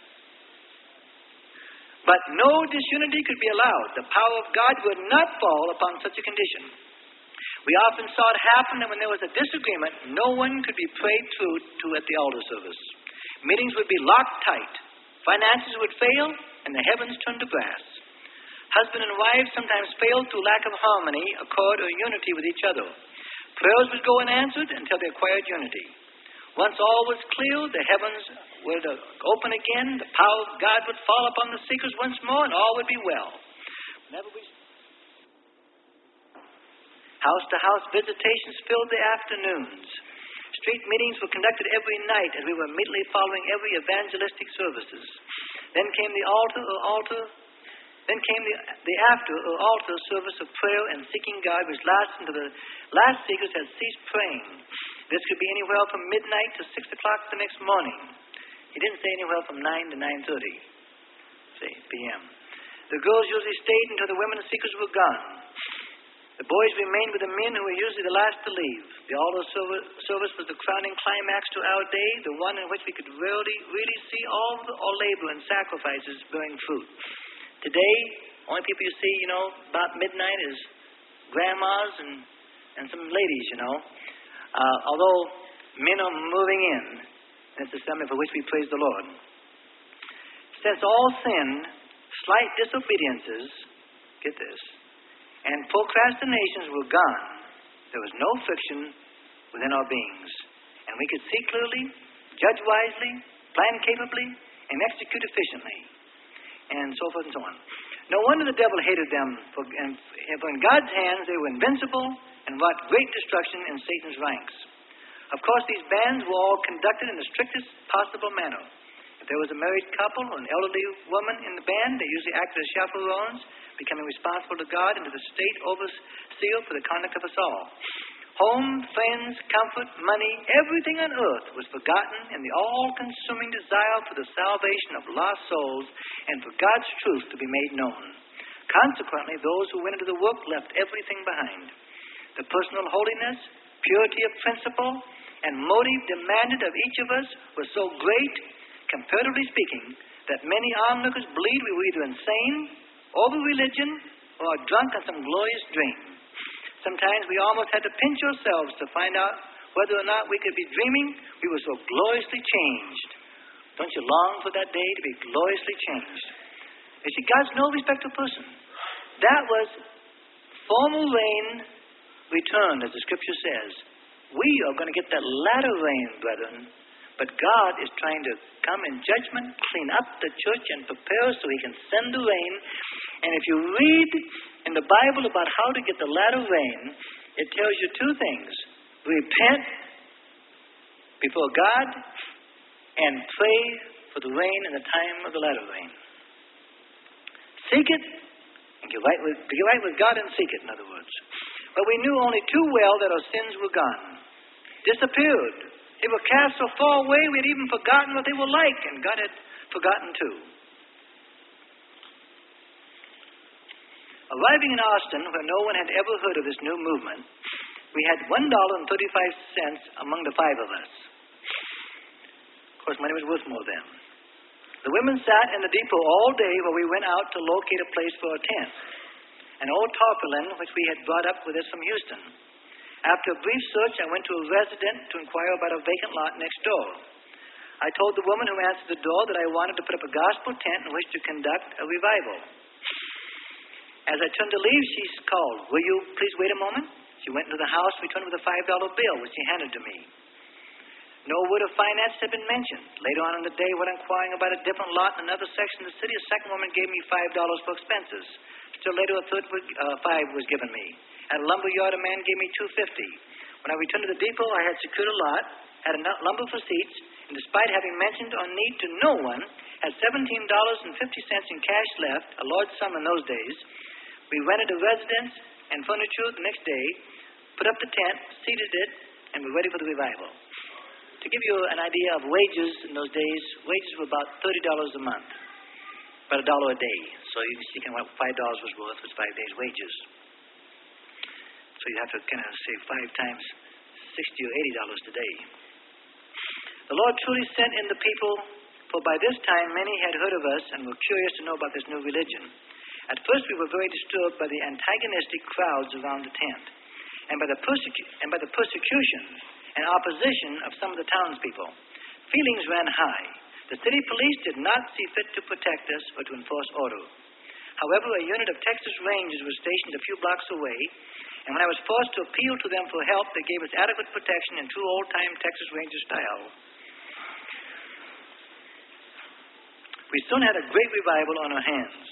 [SPEAKER 1] But no disunity could be allowed. The power of God would not fall upon such a condition. We often saw it happen that when there was a disagreement, no one could be prayed through to at the altar service. Meetings would be locked tight. Finances would fail, and the heavens turned to brass. Husband and wife sometimes failed through lack of harmony, accord, or unity with each other. Prayers would go unanswered until they acquired unity. Once all was clear, the heavens would open again, the power of God would fall upon the seekers once more, and all would be well. Never we... House-to-house visitations filled the afternoons. Street meetings were conducted every night as we were immediately following every evangelistic services. Then came the altar or altar. Then came the, the after or altar service of prayer and seeking God, which lasted until the last seekers had ceased praying. This could be anywhere from midnight to six o'clock the next morning. He didn't say anywhere from nine to nine thirty, say p m. The girls usually stayed until the women seekers were gone. The boys remained with the men who were usually the last to leave. The altar service was the crowning climax to our day, the one in which we could really, really see all the all labor and sacrifices bearing fruit. Today, only people you see, you know, about midnight is grandmas and, and some ladies, you know. Uh, although men are moving in, and it's the assembly for which we praise the Lord. Since all sin, slight disobediences, get this, and procrastinations were gone, there was no friction within our beings. And we could see clearly, judge wisely, plan capably, and execute efficiently. And so forth and so on. No wonder the devil hated them, for, and, for in God's hands they were invincible and wrought great destruction in Satan's ranks. Of course, these bands were all conducted in the strictest possible manner. If there was a married couple or an elderly woman in the band, they usually acted as chaperones, becoming responsible to God and to the state overseer for the conduct of us all. Home, friends, comfort, money, everything on earth was forgotten in the all-consuming desire for the salvation of lost souls and for God's truth to be made known. Consequently, those who went into the work left everything behind. The personal holiness, purity of principle, and motive demanded of each of us was so great, comparatively speaking, that many onlookers believed we were either insane, over religion, or drunk on some glorious dream. Sometimes we almost had to pinch ourselves to find out whether or not we could be dreaming. We were so gloriously changed. Don't you long for that day to be gloriously changed? You see, God's no respecter of person. That was former rain returned, as the Scripture says. We are going to get that latter rain, brethren. But God is trying to come in judgment, clean up the church, and prepare us so He can send the rain. And if you read in the Bible about how to get the latter rain, it tells you two things. Repent before God and pray for the rain in the time of the latter rain. Seek it and get right with, get right with God and seek it, in other words. But we knew only too well that our sins were gone, disappeared. They were cast so far away we had even forgotten what they were like, and God had forgotten too. Arriving in Austin, where no one had ever heard of this new movement, we had one dollar and thirty-five cents among the five of us. Of course, money was worth more then. The women sat in the depot all day while we went out to locate a place for a tent, an old tarpaulin which we had brought up with us from Houston. After a brief search, I went to a resident to inquire about a vacant lot next door. I told the woman who answered the door that I wanted to put up a gospel tent in which to conduct a revival. As I turned to leave, she called, "Will you please wait a moment?" She went into the house and returned with a five dollar bill, which she handed to me. No word of finance had been mentioned. Later on in the day, when inquiring about a different lot in another section of the city, a second woman gave me five dollars for expenses. Still later, a third uh, five was given me. At a lumber yard, a man gave me two fifty. When I returned to the depot, I had secured a lot, had enough lumber for seats, and despite having mentioned on need to no one, had seventeen dollars and fifty cents in cash left, a large sum in those days. We rented a residence and furniture the next day, put up the tent, seated it, and were ready for the revival. To give you an idea of wages in those days, wages were about thirty dollars a month, about a dollar a day. So you can see kind of what five dollars was worth was five days' wages. So you have to kind of say five times sixty or eighty dollars today. The Lord truly sent in the people, for by this time many had heard of us and were curious to know about this new religion. At first we were very disturbed by the antagonistic crowds around the tent, and by the persecu- and by the persecution and opposition of some of the townspeople. Feelings ran high. The city police did not see fit to protect us or to enforce order. However, a unit of Texas Rangers was stationed a few blocks away, and when I was forced to appeal to them for help, they gave us adequate protection in true old-time Texas Ranger style. We soon had a great revival on our hands.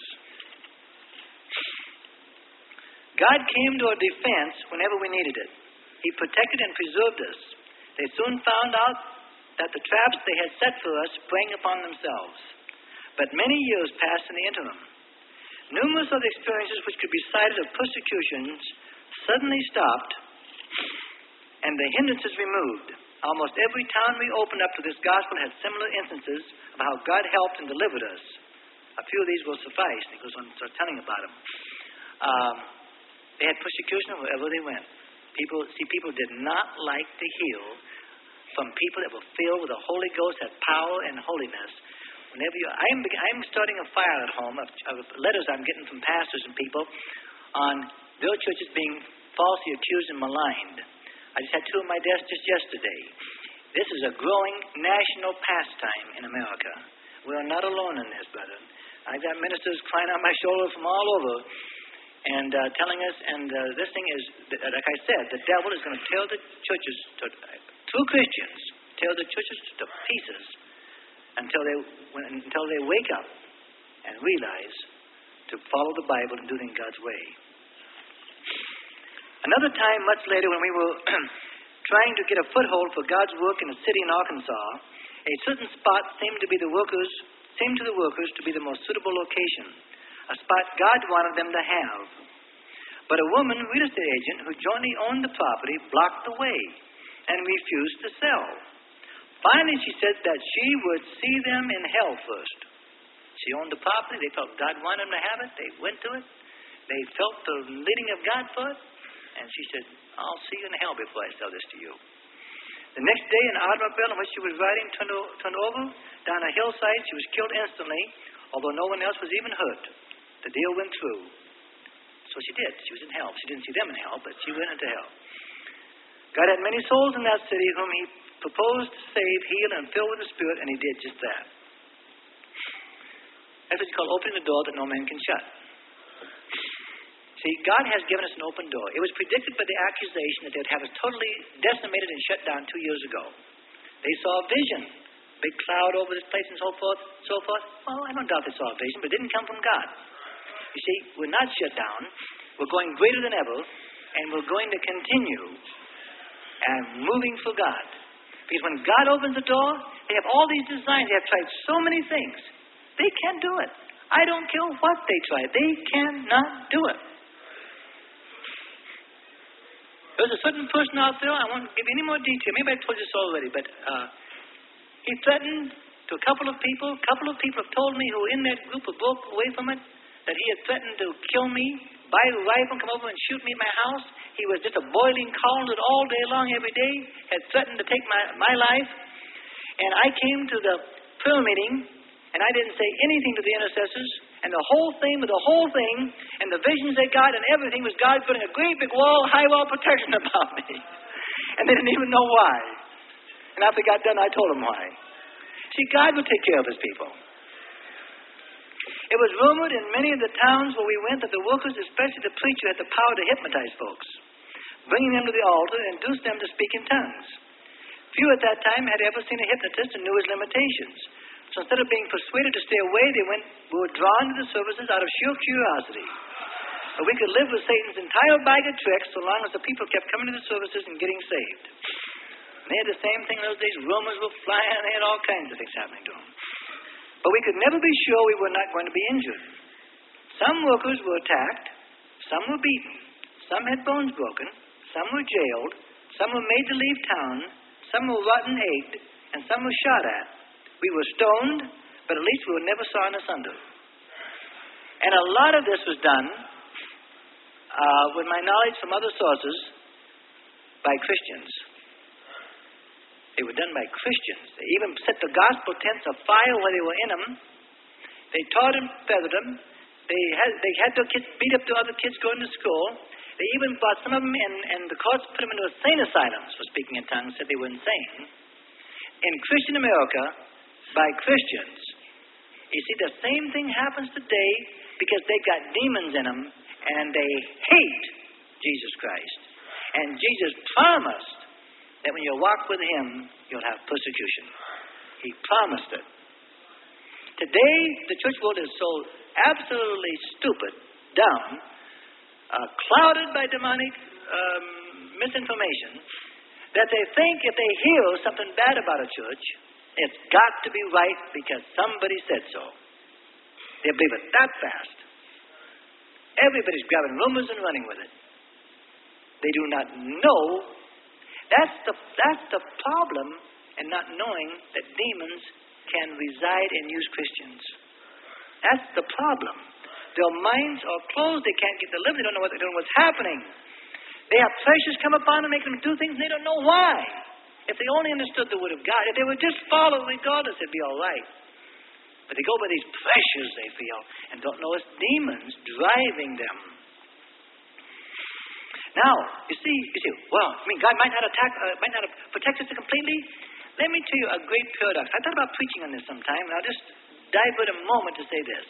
[SPEAKER 1] God came to our defense whenever we needed it. He protected and preserved us. They soon found out that the traps they had set for us sprang upon themselves. But many years passed in the interim. Numerous other experiences which could be cited of persecutions suddenly stopped, and the hindrances removed. Almost every town we opened up to this gospel had similar instances of how God helped and delivered us. A few of these will suffice. He goes on to telling about them. Um, they had persecution wherever they went. People, see, people did not like to hear from people that were filled with the Holy Ghost, had power and holiness. Whenever you, I'm, I'm starting a fire at home of, of letters I'm getting from pastors and people on their churches being falsely accused and maligned. I just had two on my desk just yesterday. This is a growing national pastime in America. We are not alone in this, brethren. I've got ministers crying on my shoulder from all over and uh, telling us, and uh, this thing is, like I said, the devil is going to tear the churches, to, through Christians, tear the churches to pieces until they, when, until they wake up and realize to follow the Bible and do it in God's way. Another time, much later, when we were trying to get a foothold for God's work in a city in Arkansas, a certain spot seemed to be the workers, seemed to the workers to be the most suitable location, a spot God wanted them to have. But a woman, real estate agent, who jointly owned the property, blocked the way and refused to sell. Finally, she said that she would see them in hell first. She owned the property. They felt God wanted them to have it. They went to it. They felt the leading of God for it. And she said, I'll see you in hell before I sell this to you. The next day, an automobile in which she was riding turned, o- turned over down a hillside. She was killed instantly, although no one else was even hurt. The deal went through. So she did. She was in hell. She didn't see them in hell, but she went into hell. God had many souls in that city whom he proposed to save, heal, and fill with the Spirit, and he did just that. That's what you call opening the door that no man can shut. See, God has given us an open door. It was predicted by the accusation that they'd have us totally decimated and shut down two years ago. They saw a vision, big cloud over this place and so forth, so forth. Well, I don't doubt they saw a vision, but it didn't come from God. You see, we're not shut down. We're going greater than ever, and we're going to continue and moving for God. Because when God opens the door, they have all these designs. They have tried so many things. They can't do it. I don't care what they try. They cannot do it. There's a certain person out there, I won't give any more detail. Maybe I told you this already, but uh, he threatened to a couple of people. A couple of people have told me who were in that group who broke away from it, that he had threatened to kill me, buy a rifle, come over and shoot me at my house. He was just a boiling cauldron all day long, every day, had threatened to take my, my life. And I came to the prayer meeting, and I didn't say anything to the intercessors. And the whole thing with the whole thing, and the visions they got and everything was God putting a great big wall, high wall protection about me. And they didn't even know why. And after I got done, I told them why. See, God would take care of his people. It was rumored in many of the towns where we went that the workers, especially the preacher, had the power to hypnotize folks, bringing them to the altar and induce them to speak in tongues. Few at that time had ever seen a hypnotist and knew his limitations. So instead of being persuaded to stay away, they went, were drawn to the services out of sheer curiosity. But we could live with Satan's entire bag of tricks so long as the people kept coming to the services and getting saved. And they had the same thing in those days. Rumors were flying, and they had all kinds of things happening to them. But we could never be sure we were not going to be injured. Some workers were attacked. Some were beaten. Some had bones broken. Some were jailed. Some were made to leave town. Some were rotten egged. And some were shot at. We were stoned, but at least we were never sawn asunder. And a lot of this was done, uh, with my knowledge from other sources, by Christians. They were done by Christians. They even set the gospel tents afire while they were in them. They taught and feathered them. They had, they had their kids beat up the other kids going to school. They even brought some of them, and, and the courts put them into insane asylums for speaking in tongues, said they were insane. In Christian America, by Christians. You see, the same thing happens today because they've got demons in them, and they hate Jesus Christ. And Jesus promised that when you walk with Him, you'll have persecution. He promised it. Today, the church world is so absolutely stupid, dumb, uh, clouded by demonic um, misinformation, that they think if they hear something bad about a church, it's got to be right because somebody said so. They believe it that fast. Everybody's grabbing rumors and running with it. They do not know. That's the, that's the problem in not knowing that demons can reside and use Christians. That's the problem. Their minds are closed. They can't get delivered. They don't know what they're doing, what's happening. They have pressures come upon them, making them do things, and they don't know why. If they only understood the Word of God, if they would just follow regardless, it'd be all right. But they go by these pressures they feel and don't know it's demons driving them. Now, you see, you see, well, I mean, God might not attack, uh, might not protect us completely. Let me tell you a great paradox. I thought about preaching on this sometime, and I'll just dive for a moment to say this.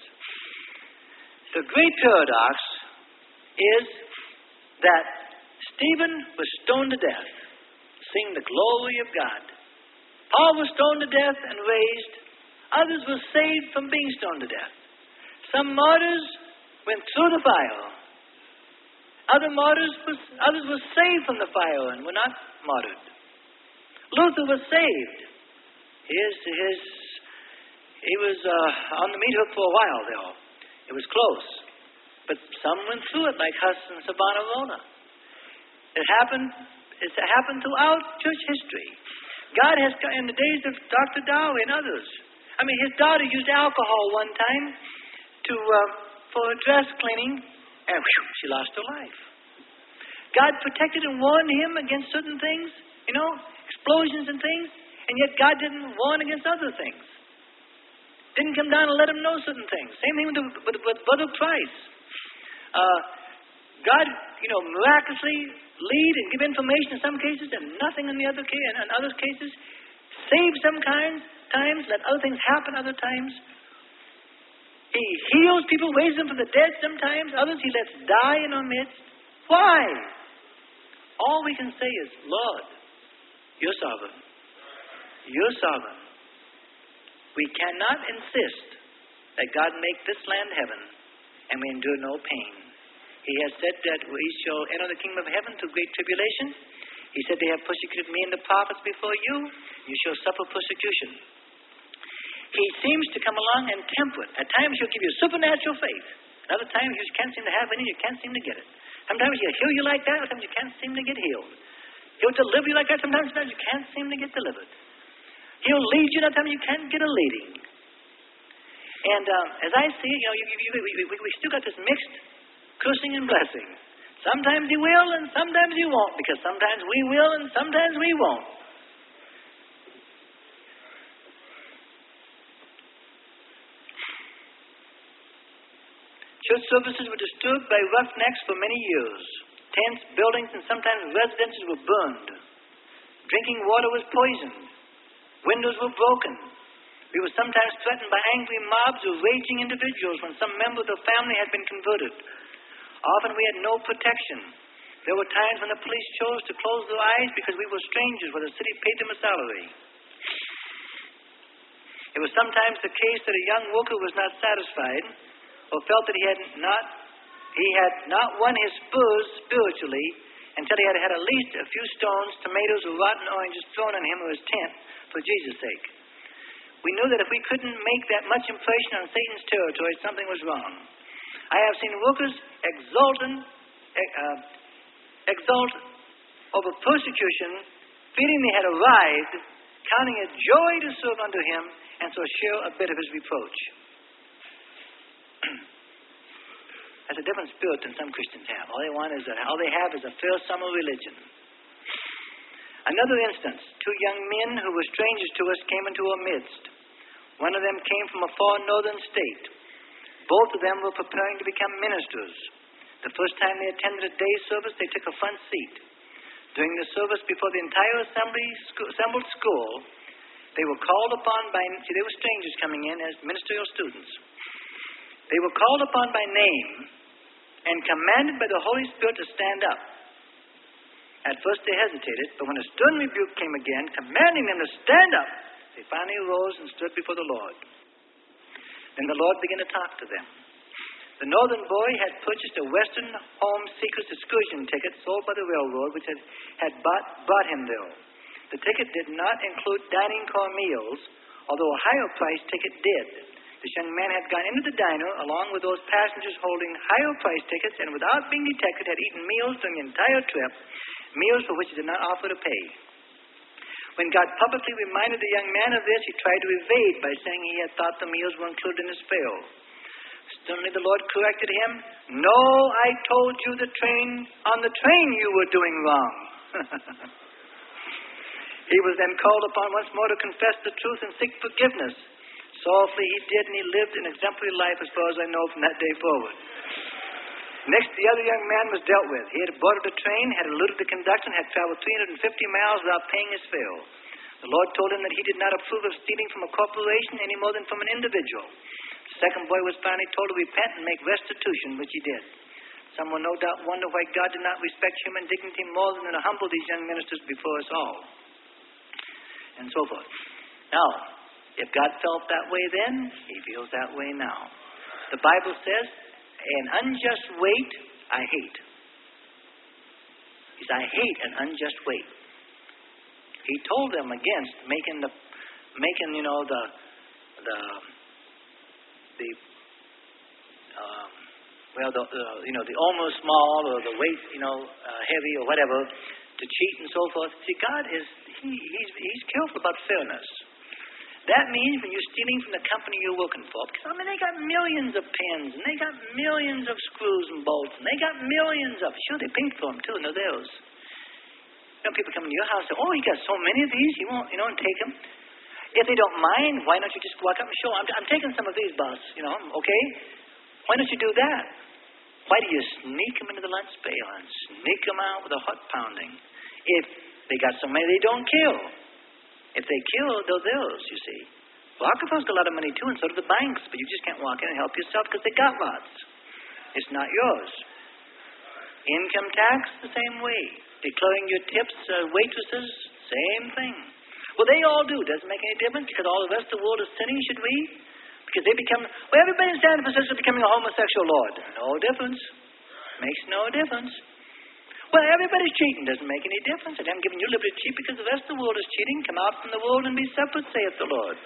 [SPEAKER 1] The great paradox is that Stephen was stoned to death, seeing the glory of God. Paul was stoned to death and raised. Others were saved from being stoned to death. Some martyrs went through the fire. Other martyrs, was, others were saved from the fire and were not martyred. Luther was saved. His, his, he was uh, on the meat hook for a while, though. It was close. But some went through it, like Huss and Savonarola. It happened, it's happened throughout church history. God has, in the days of Doctor Dowie and others, I mean, his daughter used alcohol one time to uh, for her dress cleaning, and whew, she lost her life. God protected and warned him against certain things, you know, explosions and things, and yet God didn't warn against other things. Didn't come down and let him know certain things. Same thing with, the, with, with Brother Price. Uh, God, you know, miraculously lead and give information in some cases and nothing in the other case, and in other cases, save some kinds, times, let other things happen other times. He heals people, raises them from the dead sometimes. Others he lets die in our midst. Why? All we can say is, Lord, you're sovereign. You're sovereign. We cannot insist that God make this land heaven and we endure no pain. He has said that we shall enter the kingdom of heaven through great tribulation. He said, they have persecuted me and the prophets before you. You shall suffer persecution. He seems to come along and temper it. At times he'll give you supernatural faith. At other times you can't seem to have any, you can't seem to get it. Sometimes he'll heal you like that, other times you can't seem to get healed. He'll deliver you like that, sometimes, sometimes you can't seem to get delivered. He'll lead you, other times you can't get a leading. And um, as I see it, you know, you, you, we, we, we still got this mixed cursing and blessing. Sometimes he will and sometimes he won't, because sometimes we will and sometimes we won't. Church services were disturbed by roughnecks for many years. Tents, buildings, and sometimes residences were burned. Drinking water was poisoned. Windows were broken. We were sometimes threatened by angry mobs or raging individuals when some member of the family had been converted. Often we had no protection. There were times when the police chose to close their eyes because we were strangers where the city paid them a salary. It was sometimes the case that a young worker was not satisfied or felt that he had not he had not won his spurs spiritually until he had had at least a few stones, tomatoes, or rotten oranges thrown on him or his tent for Jesus' sake. We knew that if we couldn't make that much impression on Satan's territory, something was wrong. I have seen workers exultant, uh, exult over persecution, feeling they had arrived, counting it joy to serve under him, and so share a bit of his reproach. That's a different spirit than some Christians have. All they want is a, all they have is a fair summer religion. Another instance, two young men who were strangers to us came into our midst. One of them came from a far northern state. Both of them were preparing to become ministers. The first time they attended a day service, they took a front seat. During the service, before the entire assembly, school, assembled school, they were called upon by, see, they were strangers coming in as ministerial students. They were called upon by name and commanded by the Holy Spirit to stand up. At first they hesitated, but when a stern rebuke came again, commanding them to stand up, they finally arose and stood before the Lord. Then the Lord began to talk to them. The northern boy had purchased a Western Home Seekers excursion ticket sold by the railroad, which had, had bought, brought him there. The ticket did not include dining car meals, although a higher price ticket did. This young man had gone into the diner along with those passengers holding higher price tickets and without being detected had eaten meals during the entire trip, meals for which he did not offer to pay. When God publicly reminded the young man of this, he tried to evade by saying he had thought the meals were included in his fare. Sternly the Lord corrected him. No, I told you the train, on the train you were doing wrong. He was then called upon once more to confess the truth and seek forgiveness. Sorrowfully he did, and he lived an exemplary life as far as I know from that day forward. Next, the other young man was dealt with. He had boarded a train, had eluded the conductor, and had traveled three hundred fifty miles without paying his fare. The Lord told him that he did not approve of stealing from a corporation any more than from an individual. The second boy was finally told to repent and make restitution, which he did. Some will no doubt wonder why God did not respect human dignity more than to humble these young ministers before us all. And so forth. Now, if God felt that way then, he feels that way now. The Bible says, an unjust weight I hate. He said, I hate an unjust weight. He told them against making the, making, you know, the, the, the, um, well, the, the, you know, the almost small or the weight, you know, uh, heavy or whatever, to cheat and so forth. See, God is, he, he's, he's careful about fairness. That means when you're stealing from the company you're working for, because, I mean, they got millions of pens, and they got millions of screws and bolts, and they got millions of, sure, they paid for them, too, and they're theirs. You know, people come into your house and say, oh, you got so many of these, you won't, you know, and take them. If they don't mind, why don't you just walk up and show them, I'm, I'm taking some of these, boss, you know, okay? Why don't you do that? Why do you sneak them into the lunch pail and sneak them out with a hot pounding? If they got so many they don't kill. If they kill, they're theirs, you see. Rockefellers got a lot of money, too, and so do the banks, but you just can't walk in and help yourself because they got lots. It's not yours. Income tax, the same way. Declaring your tips, uh, waitresses, same thing. Well, they all do. Doesn't make any difference because all the rest of the world is sinning, should we? Because they become, well, everybody in San Francisco is becoming a homosexual lord. No difference. Makes no difference. Well, everybody's cheating. Doesn't make any difference. And I'm giving you liberty to cheat because the rest of the world is cheating. Come out from the world and be separate, saith the Lord.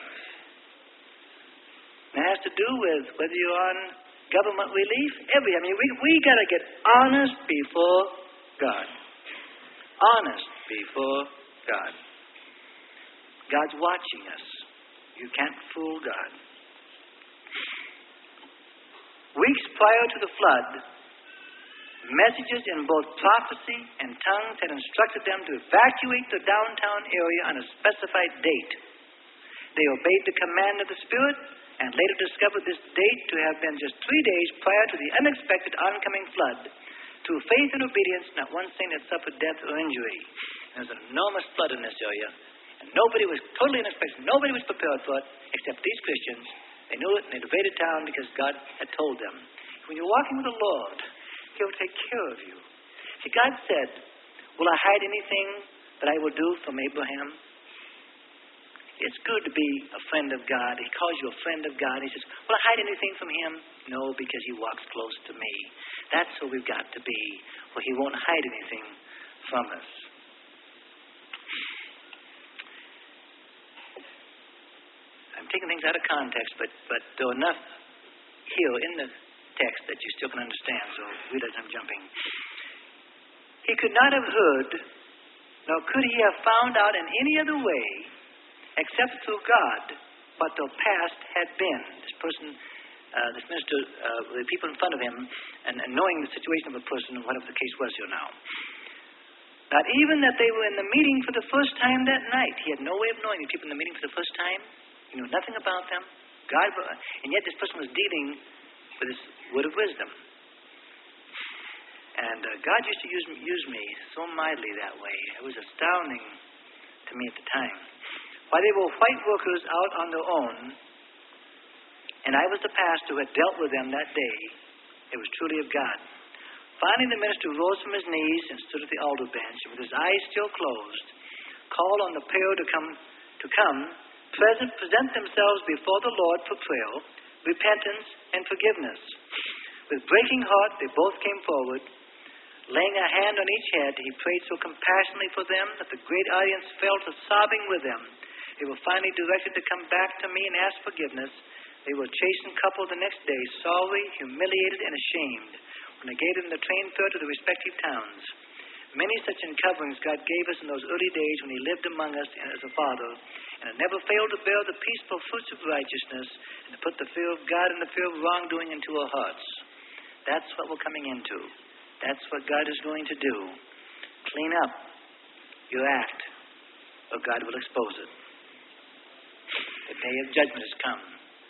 [SPEAKER 1] And it has to do with whether you're on government relief. Every, I mean, we we got to get honest before God. Honest before God. God's watching us. You can't fool God. Weeks prior to the flood, messages in both prophecy and tongues had instructed them to evacuate the downtown area on a specified date. They obeyed the command of the Spirit and later discovered this date to have been just three days prior to the unexpected oncoming flood. Through faith and obedience, not one saint had suffered death or injury. There was an enormous flood in this area, and nobody was totally unexpected. Nobody was prepared for it except these Christians. They knew it, and they evaded town because God had told them. When you're walking with the Lord, He'll take care of you. See, God said, will I hide anything that I will do from Abraham? It's good to be a friend of God. He calls you a friend of God. He says, will I hide anything from him? No, because he walks close to me. That's where we've got to be, where he won't hide anything from us. I'm taking things out of context, but, but there are enough here in the text that you still can understand, so read as I'm jumping. He could not have heard, nor could he have found out in any other way, except through God, what the past had been. This person, uh, this minister, uh, the people in front of him, and, and knowing the situation of a person, whatever the case was here now. Not even that they were in the meeting for the first time that night. He had no way of knowing the people in the meeting for the first time. He knew nothing about them. God, and yet this person was dealing with this word of wisdom. And uh, God used to use, use me so mightily that way. It was astounding to me at the time. While they were white workers out on their own, and I was the pastor who had dealt with them that day, it was truly of God. Finally, the minister rose from his knees and stood at the altar bench, and with his eyes still closed, called on the pair to come, to come, present, present themselves before the Lord for prayer, repentance, and forgiveness. With breaking heart, they both came forward. Laying a hand on each head, he prayed so compassionately for them that the great audience fell to sobbing with them. They were finally directed to come back to me and ask forgiveness. They were a chastened couple the next day, sorry, humiliated, and ashamed, when they gave them the train fare to the respective towns. Many such uncoverings God gave us in those early days when he lived among us as a father, and it never failed to bear the peaceful fruits of righteousness and to put the fear of God and the fear of wrongdoing into our hearts. That's what we're coming into. That's what God is going to do. Clean up your act, or God will expose it. The day of judgment has come.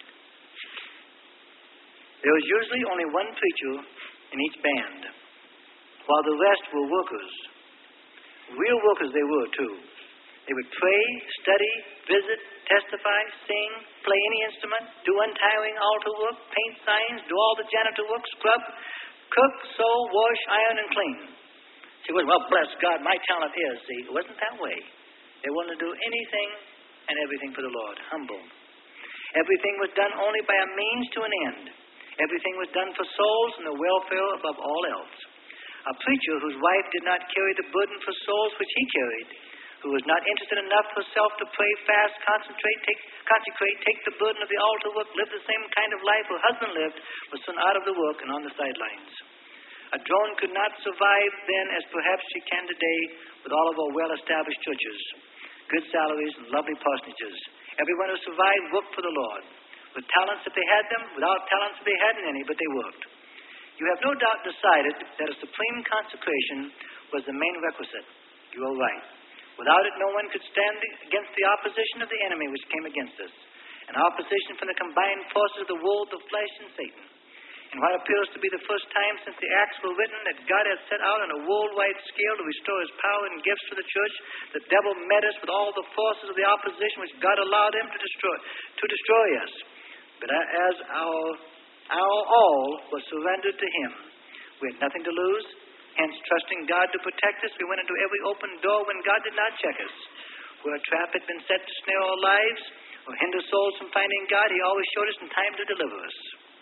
[SPEAKER 1] There was usually only one preacher in each band, while the rest were workers. Real workers they were, too. They would pray, study, visit, testify, sing, play any instrument, do untiring altar work, paint signs, do all the janitor work, scrub, cook, sew, wash, iron, and clean. See, well, bless God, my talent is. See, it wasn't that way. They wanted to do anything and everything for the Lord, humble. Everything was done only by a means to an end. Everything was done for souls and the welfare above all else. A preacher whose wife did not carry the burden for souls which he carried, who was not interested enough herself to pray, fast, concentrate, take, consecrate, take the burden of the altar work, live the same kind of life her husband lived, was soon out of the work and on the sidelines. A drone could not survive then as perhaps she can today with all of our well-established churches, good salaries and lovely parsonages. Everyone who survived worked for the Lord, with talents if they had them, without talents if they hadn't any, but they worked. You have no doubt decided that a supreme consecration was the main requisite. You are right. Without it, no one could stand against the opposition of the enemy which came against us, an opposition from the combined forces of the world, the flesh, and Satan. In what appears to be the first time since the Acts were written that God has set out on a worldwide scale to restore his power and gifts to the church, the devil met us with all the forces of the opposition which God allowed him to destroy, to destroy us. But as our, our all was surrendered to him, we had nothing to lose. Hence, trusting God to protect us, we went into every open door when God did not check us. Where a trap had been set to snare our lives or hinder souls from finding God, he always showed us in time to deliver us.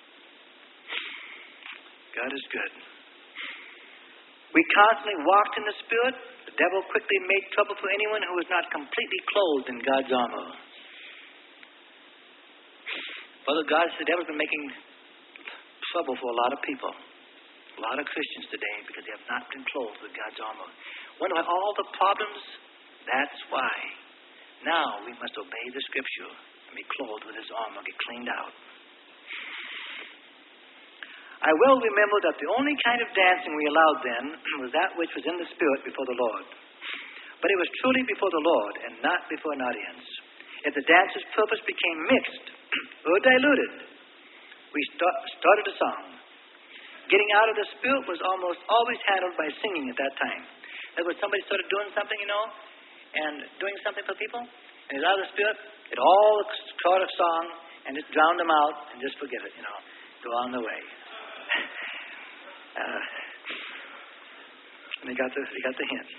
[SPEAKER 1] God is good. We constantly walked in the Spirit. The devil quickly made trouble for anyone who was not completely clothed in God's armor. Brother, God, the devil's been making trouble for a lot of people. A lot of Christians today because they have not been clothed with God's armor. Wonder why all the problems? That's why. Now we must obey the Scripture and be clothed with his armor, get cleaned out. I well remember that the only kind of dancing we allowed then was that which was in the Spirit before the Lord. But it was truly before the Lord and not before an audience. If the dancer's purpose became mixed or diluted, we start, started a song. Getting out of the Spirit was almost always handled by singing at that time. In other words, somebody started doing something, you know, and doing something for people, and he's out of the Spirit, it all caught a song and just drowned them out and just forget it, you know, go on the way. uh, They got the, they got the hint.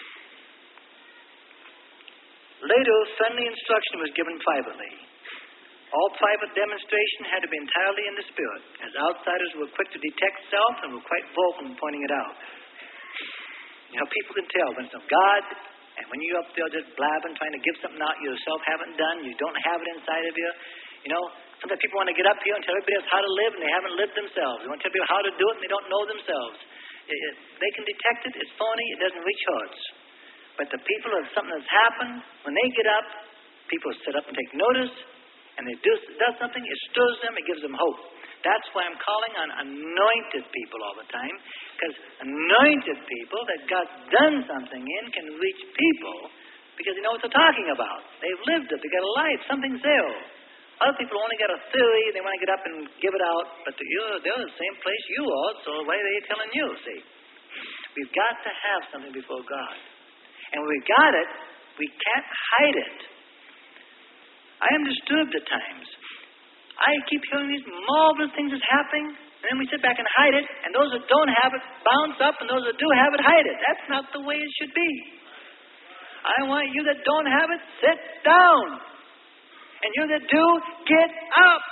[SPEAKER 1] Later, friendly instruction was given privately. All private demonstration had to be entirely in the Spirit, as outsiders were quick to detect self and were quite vocal in pointing it out. You know, people can tell when it's of God, and when you're up there just blabbing, trying to give something out you yourself haven't done, you don't have it inside of you. You know, sometimes people want to get up here and tell everybody else how to live, and they haven't lived themselves. They want to tell people how to do it, and they don't know themselves. It, it, they can detect it. It's phony. It doesn't reach hearts. But the people of something that's happened, when they get up, people sit up and take notice, and they do does something, it stirs them, it gives them hope. That's why I'm calling on anointed people all the time, because anointed people that God's done something in can reach people because they know what they're talking about. They've lived it. They've got a life. Something's there. Other people only got a theory. They want to get up and give it out, but you're, they're in the same place you are, so why are they telling you, see? We've got to have something before God. And when we've got it, we can't hide it. I am disturbed at times. I keep hearing these marvelous things that's happening, and then we sit back and hide it, and those that don't have it bounce up, and those that do have it hide it. That's not the way it should be. I want you that don't have it, sit down. And you that do, get up.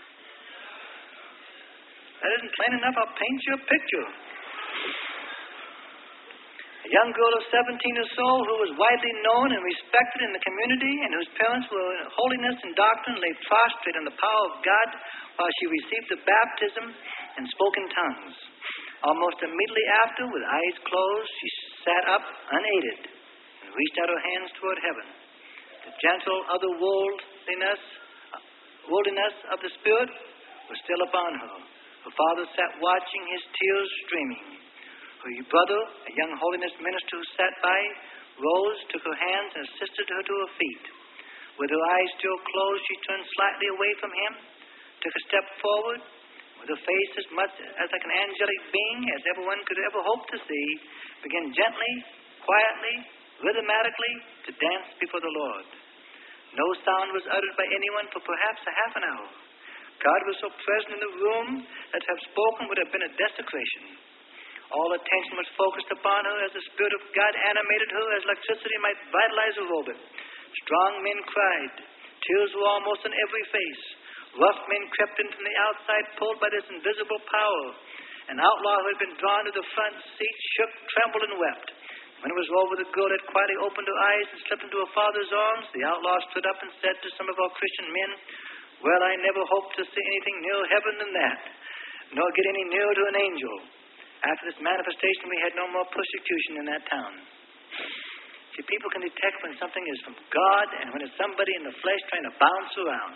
[SPEAKER 1] That isn't plain enough. I'll paint you a picture. A young girl of seventeen or so who was widely known and respected in the community and whose parents were in holiness and doctrine lay prostrate in the power of God while she received the baptism and spoke in tongues. Almost immediately after, with eyes closed, she sat up unaided and reached out her hands toward heaven. The gentle otherworldliness, worldliness of the Spirit was still upon her. Her father sat watching, his tears streaming. Her brother, a young holiness minister who sat by, rose, took her hands, and assisted her to her feet. With her eyes still closed, she turned slightly away from him, took a step forward, with her face as much as like an angelic being as everyone could ever hope to see, began gently, quietly, rhythmatically to dance before the Lord. No sound was uttered by anyone for perhaps a half an hour. God was so present in the room that to have spoken would have been a desecration. All attention was focused upon her as the Spirit of God animated her as electricity might vitalize a robot. Strong men cried. Tears were almost on every face. Rough men crept in from the outside, pulled by this invisible power. An outlaw who had been drawn to the front seat shook, trembled, and wept. When it was over, the girl had quietly opened her eyes and slipped into her father's arms. The outlaw stood up and said to some of our Christian men, "Well, I never hoped to see anything nearer heaven than that, nor get any nearer to an angel. After this manifestation, we had no more persecution in that town." See, people can detect when something is from God and when it's somebody in the flesh trying to bounce around.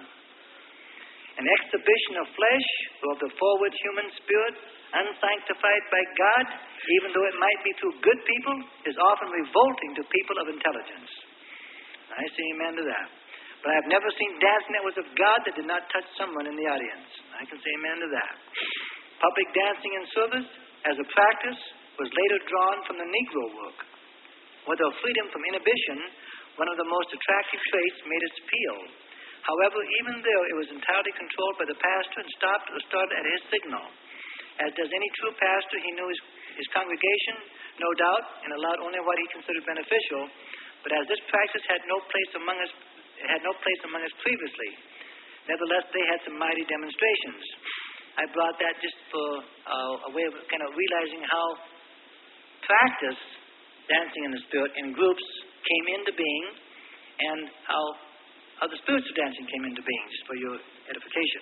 [SPEAKER 1] An exhibition of flesh or of the forward human spirit, unsanctified by God, even though it might be through good people, is often revolting to people of intelligence. I say amen to that. But I've never seen dancing that was of God that did not touch someone in the audience. I can say amen to that. Public dancing in service, as a practice, was later drawn from the Negro work. With her freedom from inhibition, one of the most attractive traits made its appeal. However, even there, it was entirely controlled by the pastor and stopped or started at his signal. As does any true pastor, he knew his, his congregation, no doubt, and allowed only what he considered beneficial. But as this practice had no place among us, it had no place among us previously. Nevertheless, they had some mighty demonstrations. I brought that just for uh, a way of kind of realizing how practice, dancing in the Spirit, in groups came into being, and how, how the spiritual dancing came into being, just for your edification.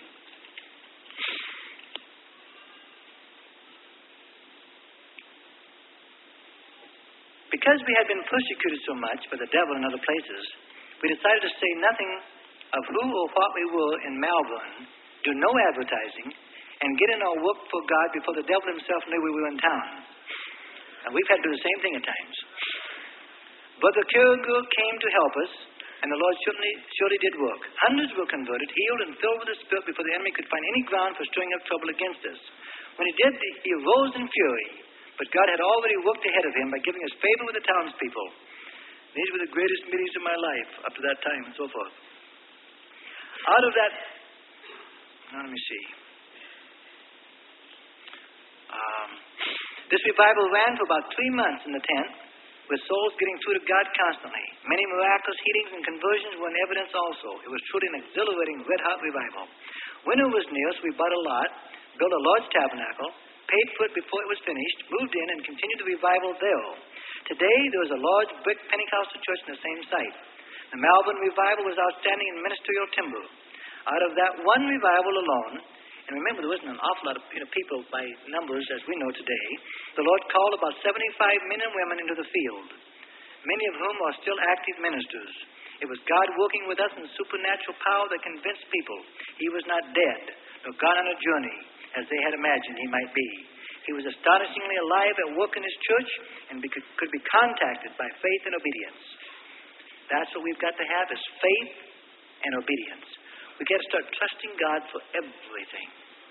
[SPEAKER 1] Because we had been persecuted so much by the devil in other places, we decided to say nothing of who or what we were in Melbourne, do no advertising, and get in our work for God before the devil himself knew we were in town. And we've had to do the same thing at times. Brother Kirigu came to help us, and the Lord surely, surely did work. Hundreds were converted, healed, and filled with the Spirit before the enemy could find any ground for stirring up trouble against us. When he did, he arose in fury, but God had already worked ahead of him by giving us favor with the townspeople. These were the greatest meetings of my life up to that time, and so forth. Out of that, now let me see. Um, This revival ran for about three months in the tent, with souls getting through to God constantly. Many miraculous healings and conversions were in evidence also. It was truly an exhilarating, red-hot revival. Winter was near, so we bought a lot, built a large tabernacle, paid for it before it was finished, moved in, and continued the revival there. Today, there is a large brick Pentecostal church in the same site. The Melbourne revival was outstanding in ministerial timber. Out of that one revival alone, and remember, there wasn't an awful lot of you know, people by numbers as we know today, the Lord called about seventy-five men and women into the field, many of whom are still active ministers. It was God working with us in supernatural power that convinced people He was not dead, nor gone on a journey, as they had imagined He might be. He was astonishingly alive at work in His church and be, could be contacted by faith and obedience. That's what we've got to have, is faith and obedience. We've got to start trusting God for everything.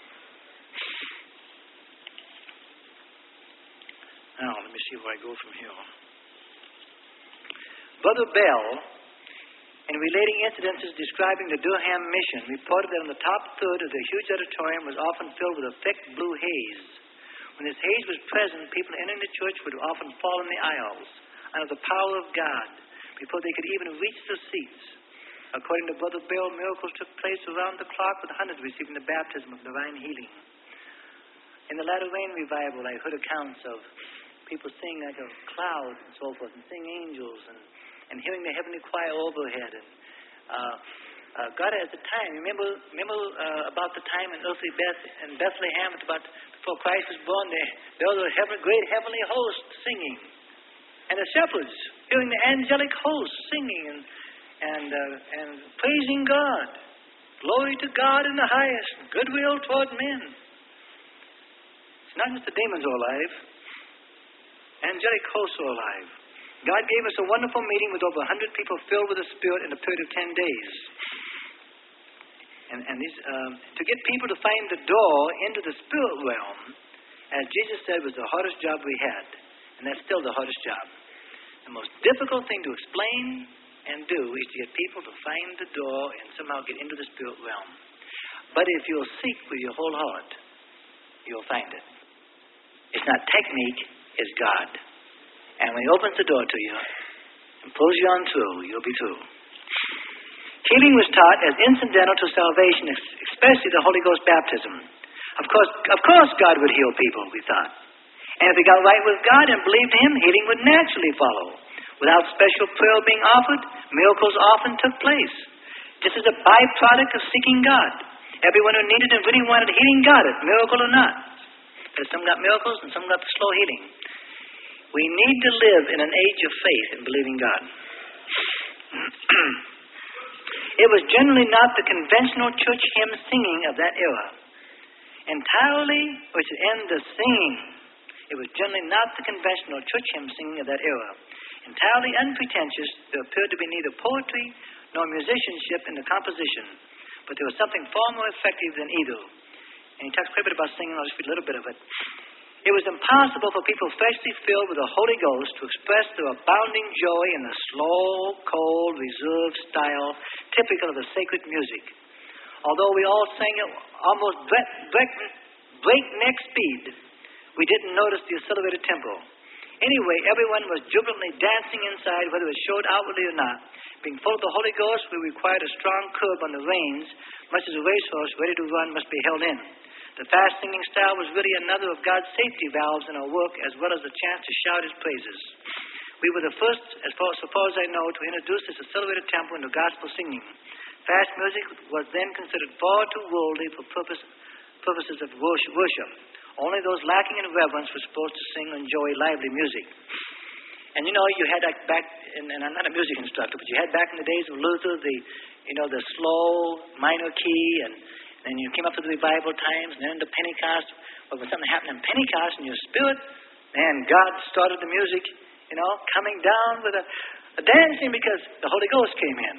[SPEAKER 1] Now, let me see where I go from here. Brother Bell, in relating incidences describing the Durham mission, reported that on the top third of the huge auditorium was often filled with a thick blue haze. When this haze was present, people entering the church would often fall in the aisles under the power of God before they could even reach their seats. According to Brother Bell, miracles took place around the clock, with hundreds receiving the baptism of divine healing. In the latter rain revival, I heard accounts of people seeing like a cloud and so forth, and seeing angels, and, and hearing the heavenly choir overhead. And uh, uh, God at the time, remember, remember uh, about the time in earthly Beth in Bethlehem, about before Christ was born, there, there was a heaven, great heavenly host singing, and the shepherds hearing the angelic host singing and and uh, and praising God. Glory to God in the highest, goodwill toward men. It's not just the demons are alive. Angelic hosts are alive. God gave us a wonderful meeting with over one hundred people filled with the Spirit in a period of ten days. And, and these, um, to get people to find the door into the spirit realm, as Jesus said, was the hardest job we had. And that's still the hardest job. The most difficult thing to explain and do is to get people to find the door and somehow get into the spirit realm. But if you'll seek with your whole heart, you'll find it. It's not technique, it's God. And when He opens the door to you and pulls you on through, you'll be through. Healing was taught as incidental to salvation, especially the Holy Ghost baptism. Of course, of course God would heal people, we thought. And if we got right with God and believed Him, healing would naturally follow. Without special prayer being offered, miracles often took place. This is a byproduct of seeking God. Everyone who needed and really wanted healing got it, miracle or not. But some got miracles and some got the slow healing. We need to live in an age of faith and believing God. It was generally not the conventional church hymn singing of that era. Entirely, which is in the singing. It was generally not the conventional church hymn singing of that era. Entirely unpretentious, there appeared to be neither poetry nor musicianship in the composition, but there was something far more effective than either. And he talks quite a bit about singing. I'll just read a little bit of it. It was impossible for people freshly filled with the Holy Ghost to express their abounding joy in the slow, cold, reserved style typical of the sacred music. Although we all sang at almost break, break, breakneck speed, we didn't notice the accelerated tempo. Anyway, everyone was jubilantly dancing inside, whether it showed outwardly or not. Being full of the Holy Ghost, we required a strong curb on the reins, much as a racehorse ready to run must be held in. The fast singing style was really another of God's safety valves in our work, as well as the chance to shout His praises. We were the first, as far, so far as I know, to introduce this accelerated tempo into gospel singing. Fast music was then considered far too worldly for purpose, purposes of worship. Only those lacking in reverence were supposed to sing and enjoy lively music. And you know, you had like back, in, and I'm not a music instructor, but you had back in the days of Luther, the, you know, the slow minor key, and then you came up to the revival times, and then into Pentecost. Well, when something happened in Pentecost in your spirit, man, God started the music, you know, coming down with a, a dancing because the Holy Ghost came in.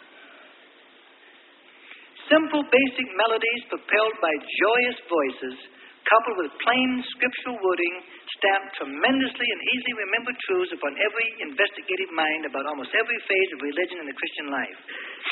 [SPEAKER 1] Simple, basic melodies propelled by joyous voices, coupled with plain scriptural wording, stamped tremendously and easily remembered truths upon every investigative mind about almost every phase of religion in the Christian life.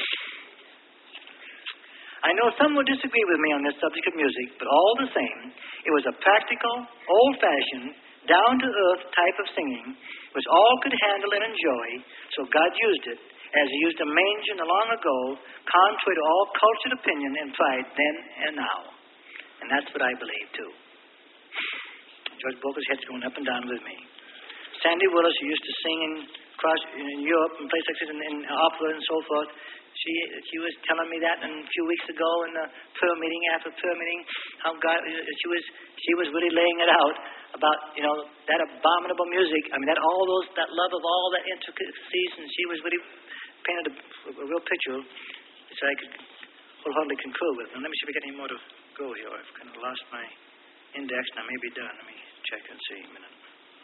[SPEAKER 1] I know some will disagree with me on this subject of music, but all the same, it was a practical, old-fashioned, down-to-earth type of singing, which all could handle and enjoy, so God used it, as He used a manger long ago, contrary to all cultured opinion and pride then and now. And that's what I believe, too. George Boker's head's going up and down with me. Sandy Willis, who used to sing in, across, in Europe and places like this, in, in opera and so forth, she she was telling me that a few weeks ago in the prayer meeting, after prayer meeting, how God, she was she was really laying it out about, you know, that abominable music. I mean, that all those, that love of all that intricacies, and she was really painted a, a real picture, which I could wholeheartedly concur with. And let me see if we get any more to go here. I've kind of lost my index, and I may be done. Let me check and see a minute.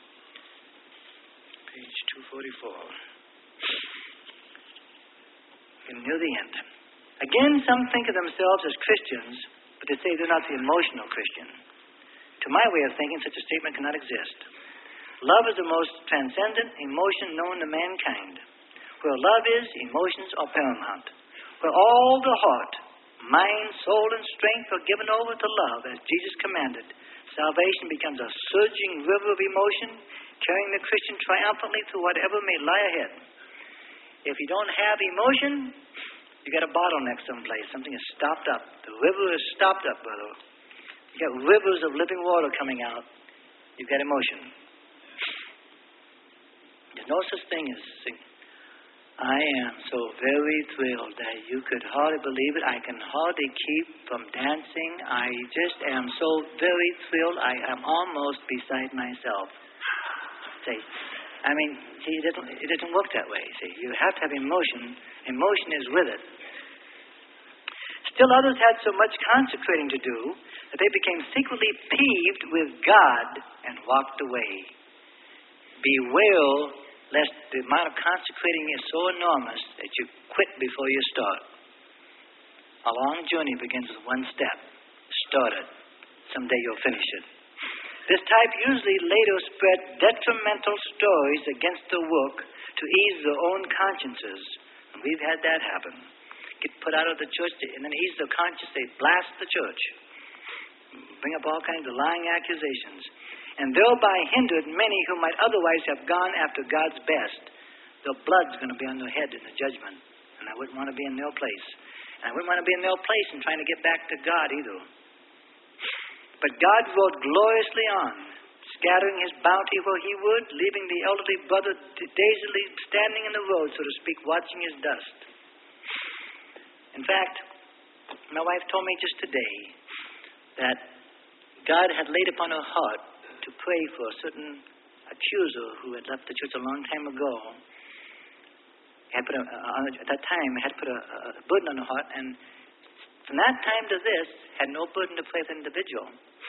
[SPEAKER 1] Page two forty-four. Getting near the end. Again, some think of themselves as Christians, but they say they're not the emotional Christian. To my way of thinking, such a statement cannot exist. Love is the most transcendent emotion known to mankind. Where love is, emotions are paramount. Where all the heart, mind, soul, and strength are given over to love, as Jesus commanded, salvation becomes a surging river of emotion, carrying the Christian triumphantly through whatever may lie ahead. If you don't have emotion, you got a bottleneck someplace. Something is stopped up. The river is stopped up, brother. You got rivers of living water coming out. You've got emotion. There's no such thing as sing. I am so very thrilled that you could hardly believe it. I can hardly keep from dancing. I just am so very thrilled. I am almost beside myself. See, I mean, see, it doesn't, it doesn't work that way. See, you have to have emotion. Emotion is with it. Still others had so much consecrating to do that they became secretly peeved with God and walked away. Beware lest the amount of consecrating is so enormous that you quit before you start. A long journey begins with one step. Start it. Someday you'll finish it. This type usually later spread detrimental stories against the work to ease their own consciences. And we've had that happen. Get put out of the church, and then ease their conscience, they blast the church. Bring up all kinds of lying accusations. And thereby hindered many who might otherwise have gone after God's best. Their blood's going to be on their head in the judgment. And I wouldn't want to be in their place. And I wouldn't want to be in their place and trying to get back to God either. But God rode gloriously on, scattering His bounty where He would, leaving the elderly brother dazedly standing in the road, so to speak, watching his dust. In fact, my wife told me just today that God had laid upon her heart to pray for a certain accuser who had left the church a long time ago. Had put a, uh, at that time, had put a, a burden on her heart, and from that time to this, had no burden to pray for the individual.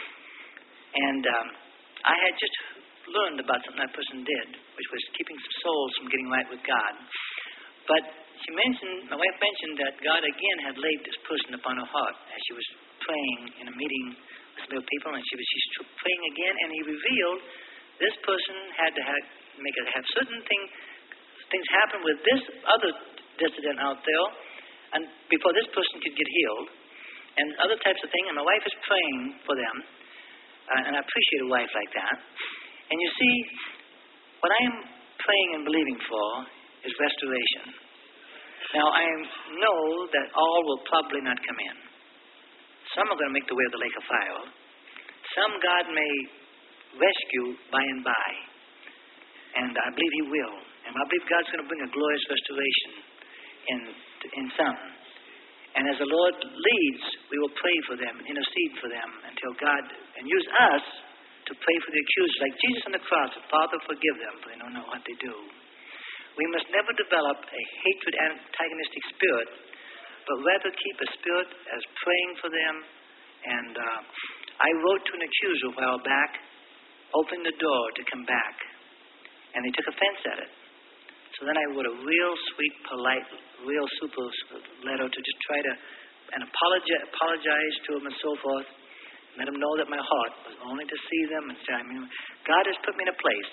[SPEAKER 1] And um, I had just learned about something that person did, which was keeping some souls from getting right with God. But she mentioned, my wife mentioned that God again had laid this person upon her heart as she was praying in a meeting with some people, and she was she's praying again, and He revealed this person had to have make it have certain thing, things happen with this other dissident out there, and before this person could get healed, and other types of things. And my wife is praying for them, uh, and I appreciate a wife like that. And you see, what I am praying and believing for is restoration. Now, I know that all will probably not come in. Some are going to make the way of the lake of fire. Some God may rescue by and by. And I believe He will. And I believe God's going to bring a glorious restoration in, in some. And as the Lord leads, we will pray for them, intercede for them until God, and use us to pray for the accused. Like Jesus on the cross, Father, forgive them, for they don't know what they do. We must never develop a hatred, antagonistic spirit, but rather keep a spirit as praying for them. And uh, I wrote to an accuser a while back, opened the door to come back, and they took offense at it. So then I wrote a real sweet, polite, real super letter to just try to and apologize, apologize to them and so forth. Let them know that my heart was only to see them and say, I mean, God has put me in a place.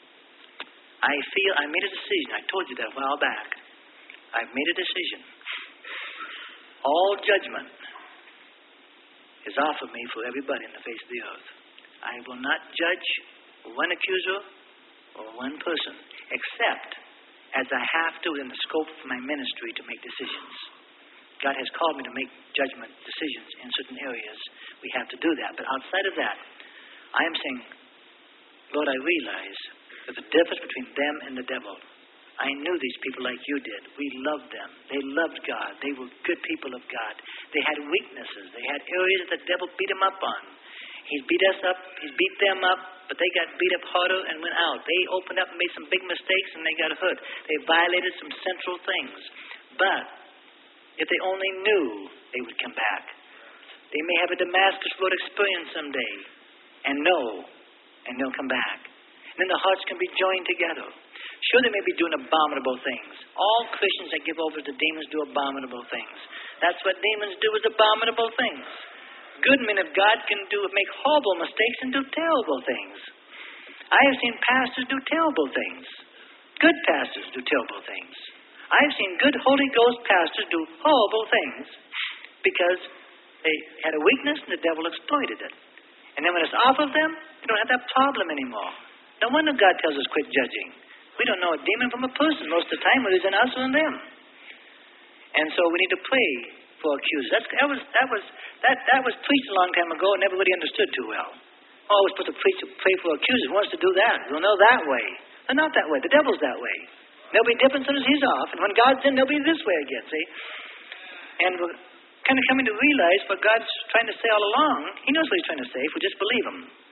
[SPEAKER 1] I feel I made a decision. I told you that a while back. I've made a decision. All judgment is offered me for everybody in the face of the earth. I will not judge for one accuser or one person, except as I have to within the scope of my ministry to make decisions. God has called me to make judgment decisions in certain areas. We have to do that. But outside of that, I am saying, Lord, I realize there's a difference between them and the devil. I knew these people like you did. We loved them. They loved God. They were good people of God. They had weaknesses. They had areas that the devil beat them up on. He's beat us up. He's beat them up. But they got beat up harder and went out. They opened up and made some big mistakes and they got hurt. They violated some central things. But if they only knew, they would come back. They may have a Damascus Road experience someday and know, and they'll come back. And then the hearts can be joined together. Sure, they may be doing abominable things. All Christians that give over to demons do abominable things. That's what demons do, is abominable things. Good men of God can do make horrible mistakes and do terrible things. I have seen pastors do terrible things. Good pastors do terrible things. I have seen good Holy Ghost pastors do horrible things because they had a weakness and the devil exploited it. And then when it's off of them, they don't have that problem anymore. No wonder God tells us quit judging. We don't know a demon from a person most of the time, whether it's in us or in them. And so we need to pray for accusers. That's, that was that was that that was preached a long time ago and everybody understood too well. Oh, we're supposed to preach, pray for accusers. Who wants to do that? Well, no, that way. They're not that way. The devil's that way. There'll be different as soon as he's off, and when God's in, they'll be this way again. See, and we're kind of coming to realize what God's trying to say all along. He knows what He's trying to say if we just believe Him.